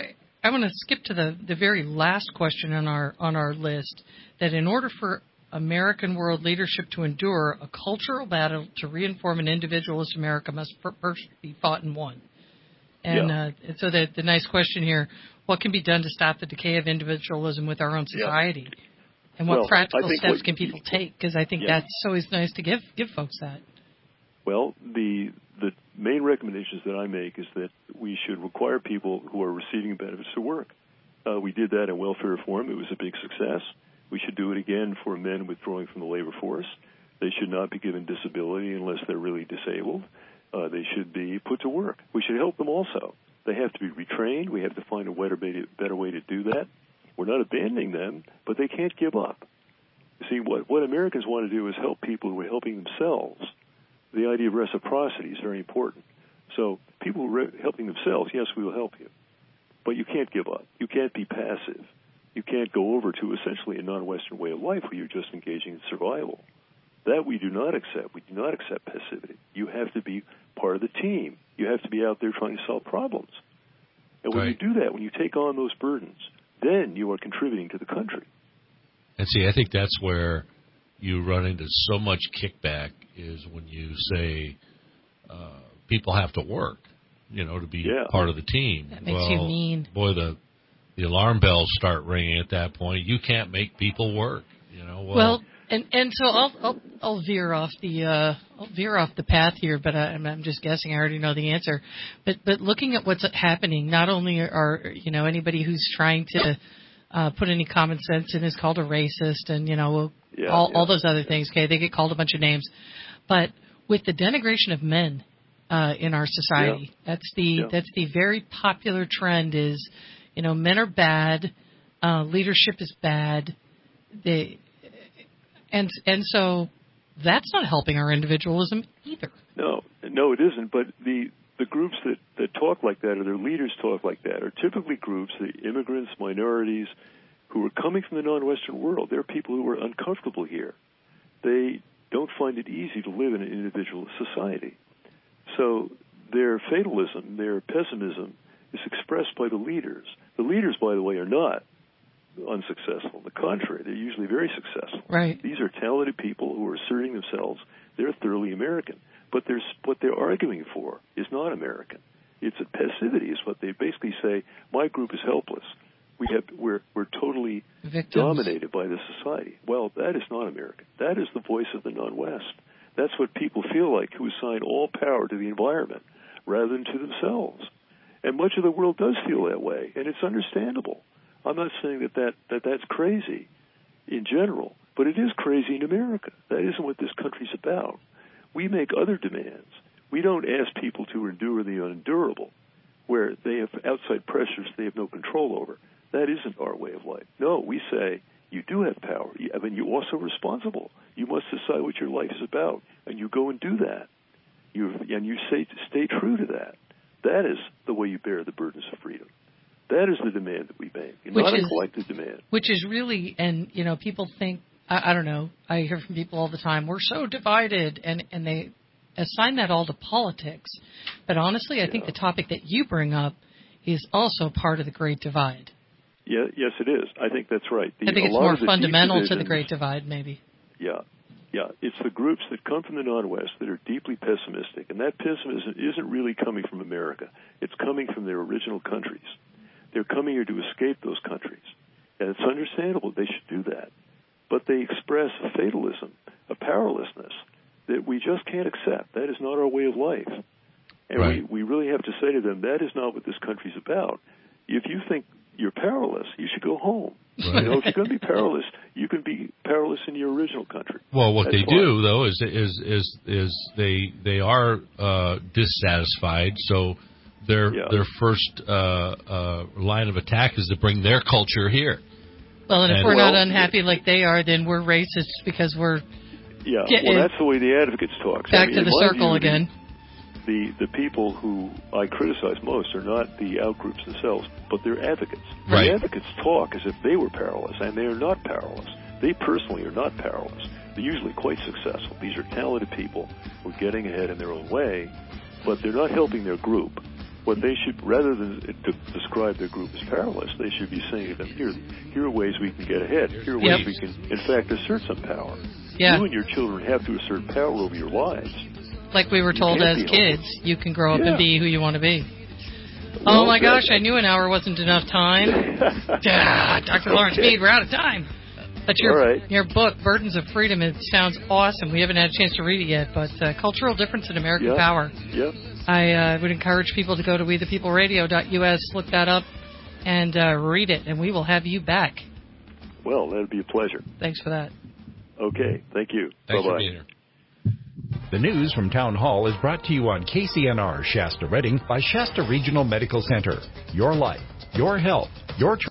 I want to skip to the, the very last question on our on our list. That in order for American world leadership to endure, a cultural battle to reinform an individualist America must first be fought and won. And, yeah. uh, and so the, the nice question here: what can be done to stop the decay of individualism with our own society? Yeah. And what well, practical steps what, can people take? Because I think yeah. that's always nice to give give folks that. Well, the the main recommendations that I make is that we should require people who are receiving benefits to work. Uh, we did that in welfare reform. It was a big success. We should do it again for men withdrawing from the labor force. They should not be given disability unless they're really disabled. Uh, they should be put to work. We should help them also. They have to be retrained. We have to find a better way to, better way to do that. We're not abandoning them, but they can't give up. You see, what, what Americans want to do is help people who are helping themselves. The idea of reciprocity is very important. So people who are helping themselves, yes, we will help you. But you can't give up. You can't be passive. You can't go over to essentially a non-Western way of life where you're just engaging in survival. That we do not accept. We do not accept passivity. You have to be part of the team. You have to be out there trying to solve problems. And when right. you do that, when you take on those burdens, then you are contributing to the country. And see, I think that's where you run into so much kickback is when you say uh, people have to work, you know, to be yeah. part of the team. That makes well, you mean. Boy, the the alarm bells start ringing at that point. You can't make people work, you know. Well, well and and so I'll I'll, I'll veer off the uh, I'll veer off the path here, but I, I'm just guessing. I already know the answer. But but looking at what's happening, not only are you know anybody who's trying to uh, put any common sense in is called a racist, and you know yeah, all yeah. all those other things. Okay, they get called a bunch of names, but with the denigration of men uh, in our society, yeah. that's the yeah. that's the very popular trend. Is you know men are bad, uh, leadership is bad. They And and so that's not helping our individualism either. No, no, it isn't. But the, the groups that, that talk like that, or their leaders talk like that, are typically groups, the immigrants, minorities, who are coming from the non-Western world. They're people who are uncomfortable here. They don't find it easy to live in an individualist society. So their fatalism, their pessimism, is expressed by the leaders. The leaders, by the way, are not unsuccessful. On the contrary, they're usually very successful. Right. These are talented people who are asserting themselves. They're thoroughly American. But there's, what they're arguing for is not American. It's a passivity, is what they basically say, my group is helpless. We have, we're, we're totally Victims. dominated by this society. Well, that is not American. That is the voice of the non-West. That's what people feel like who assign all power to the environment rather than to themselves. And much of the world does feel that way, and it's understandable. I'm not saying that, that, that that's crazy in general, but it is crazy in America. That isn't what this country's about. We make other demands. We don't ask people to endure the unendurable, where they have outside pressures they have no control over. That isn't our way of life. No, we say, you do have power. I mean, you're also responsible. You must decide what your life is about, and you go and do that. You, and you say, stay true to that. That is the way you bear the burdens of freedom. That is the demand that we make, and not a collective demand. Which is really, and, you know, people think, I, I don't know, I hear from people all the time, we're so divided, and, and they assign that all to politics. But honestly, I yeah. think the topic that you bring up is also part of the Great Divide. Yeah, yes, it is. I think that's right. The, I think it's more fundamental to the Great Divide, maybe. Yeah, yeah. It's the groups that come from the non-West that are deeply pessimistic, and that pessimism isn't really coming from America. It's coming from their original countries. They're coming here to escape those countries, and it's understandable they should do that. But they express a fatalism, a powerlessness that we just can't accept. That is not our way of life. And right. we, we really have to say to them, that is not what this country's about. If you think you're powerless, you should go home. Right. You know, if you're going to be powerless, you can be powerless in your original country. Well, what That's they fine. do though is is is is they they are uh, dissatisfied. So their yeah. their first uh, uh, line of attack is to bring their culture here. Well, and if and we're well, not unhappy like they are, then we're racist because we're yeah. Get, well, that's the way the advocates talk. Back I mean, to the circle view, again. The the people who I criticize most are not the outgroups themselves, but they're advocates. Right. The advocates talk as if they were powerless, and they are not powerless. They personally are not powerless. They're usually quite successful. These are talented people who are getting ahead in their own way, but they're not helping their group. what they should, rather than to describe their group as powerless, they should be saying to them, here, here are ways we can get ahead. Here are ways yep. we can, in fact, assert some power. Yeah. You and your children have to assert power over your lives. Like we were told as kids, you can grow up yeah. and be who you want to be. Well, oh, my gosh, I knew an hour wasn't enough time. ah, Doctor Okay. Lawrence Mead, we're out of time. But your, right. your book, Burdens of Freedom, it sounds awesome. We haven't had a chance to read it yet, but uh, Cultural Difference in American yep. Power. Yep. I uh, would encourage people to go to we the people radio dot U S, look that up, and uh, read it, and we will have you back. Well, that would be a pleasure. Thanks for that. Okay, thank you. Thanks Bye-bye. for being here. The news from Town Hall is brought to you on K C N R Shasta Redding by Shasta Regional Medical Center. Your life, your health, your... Tr-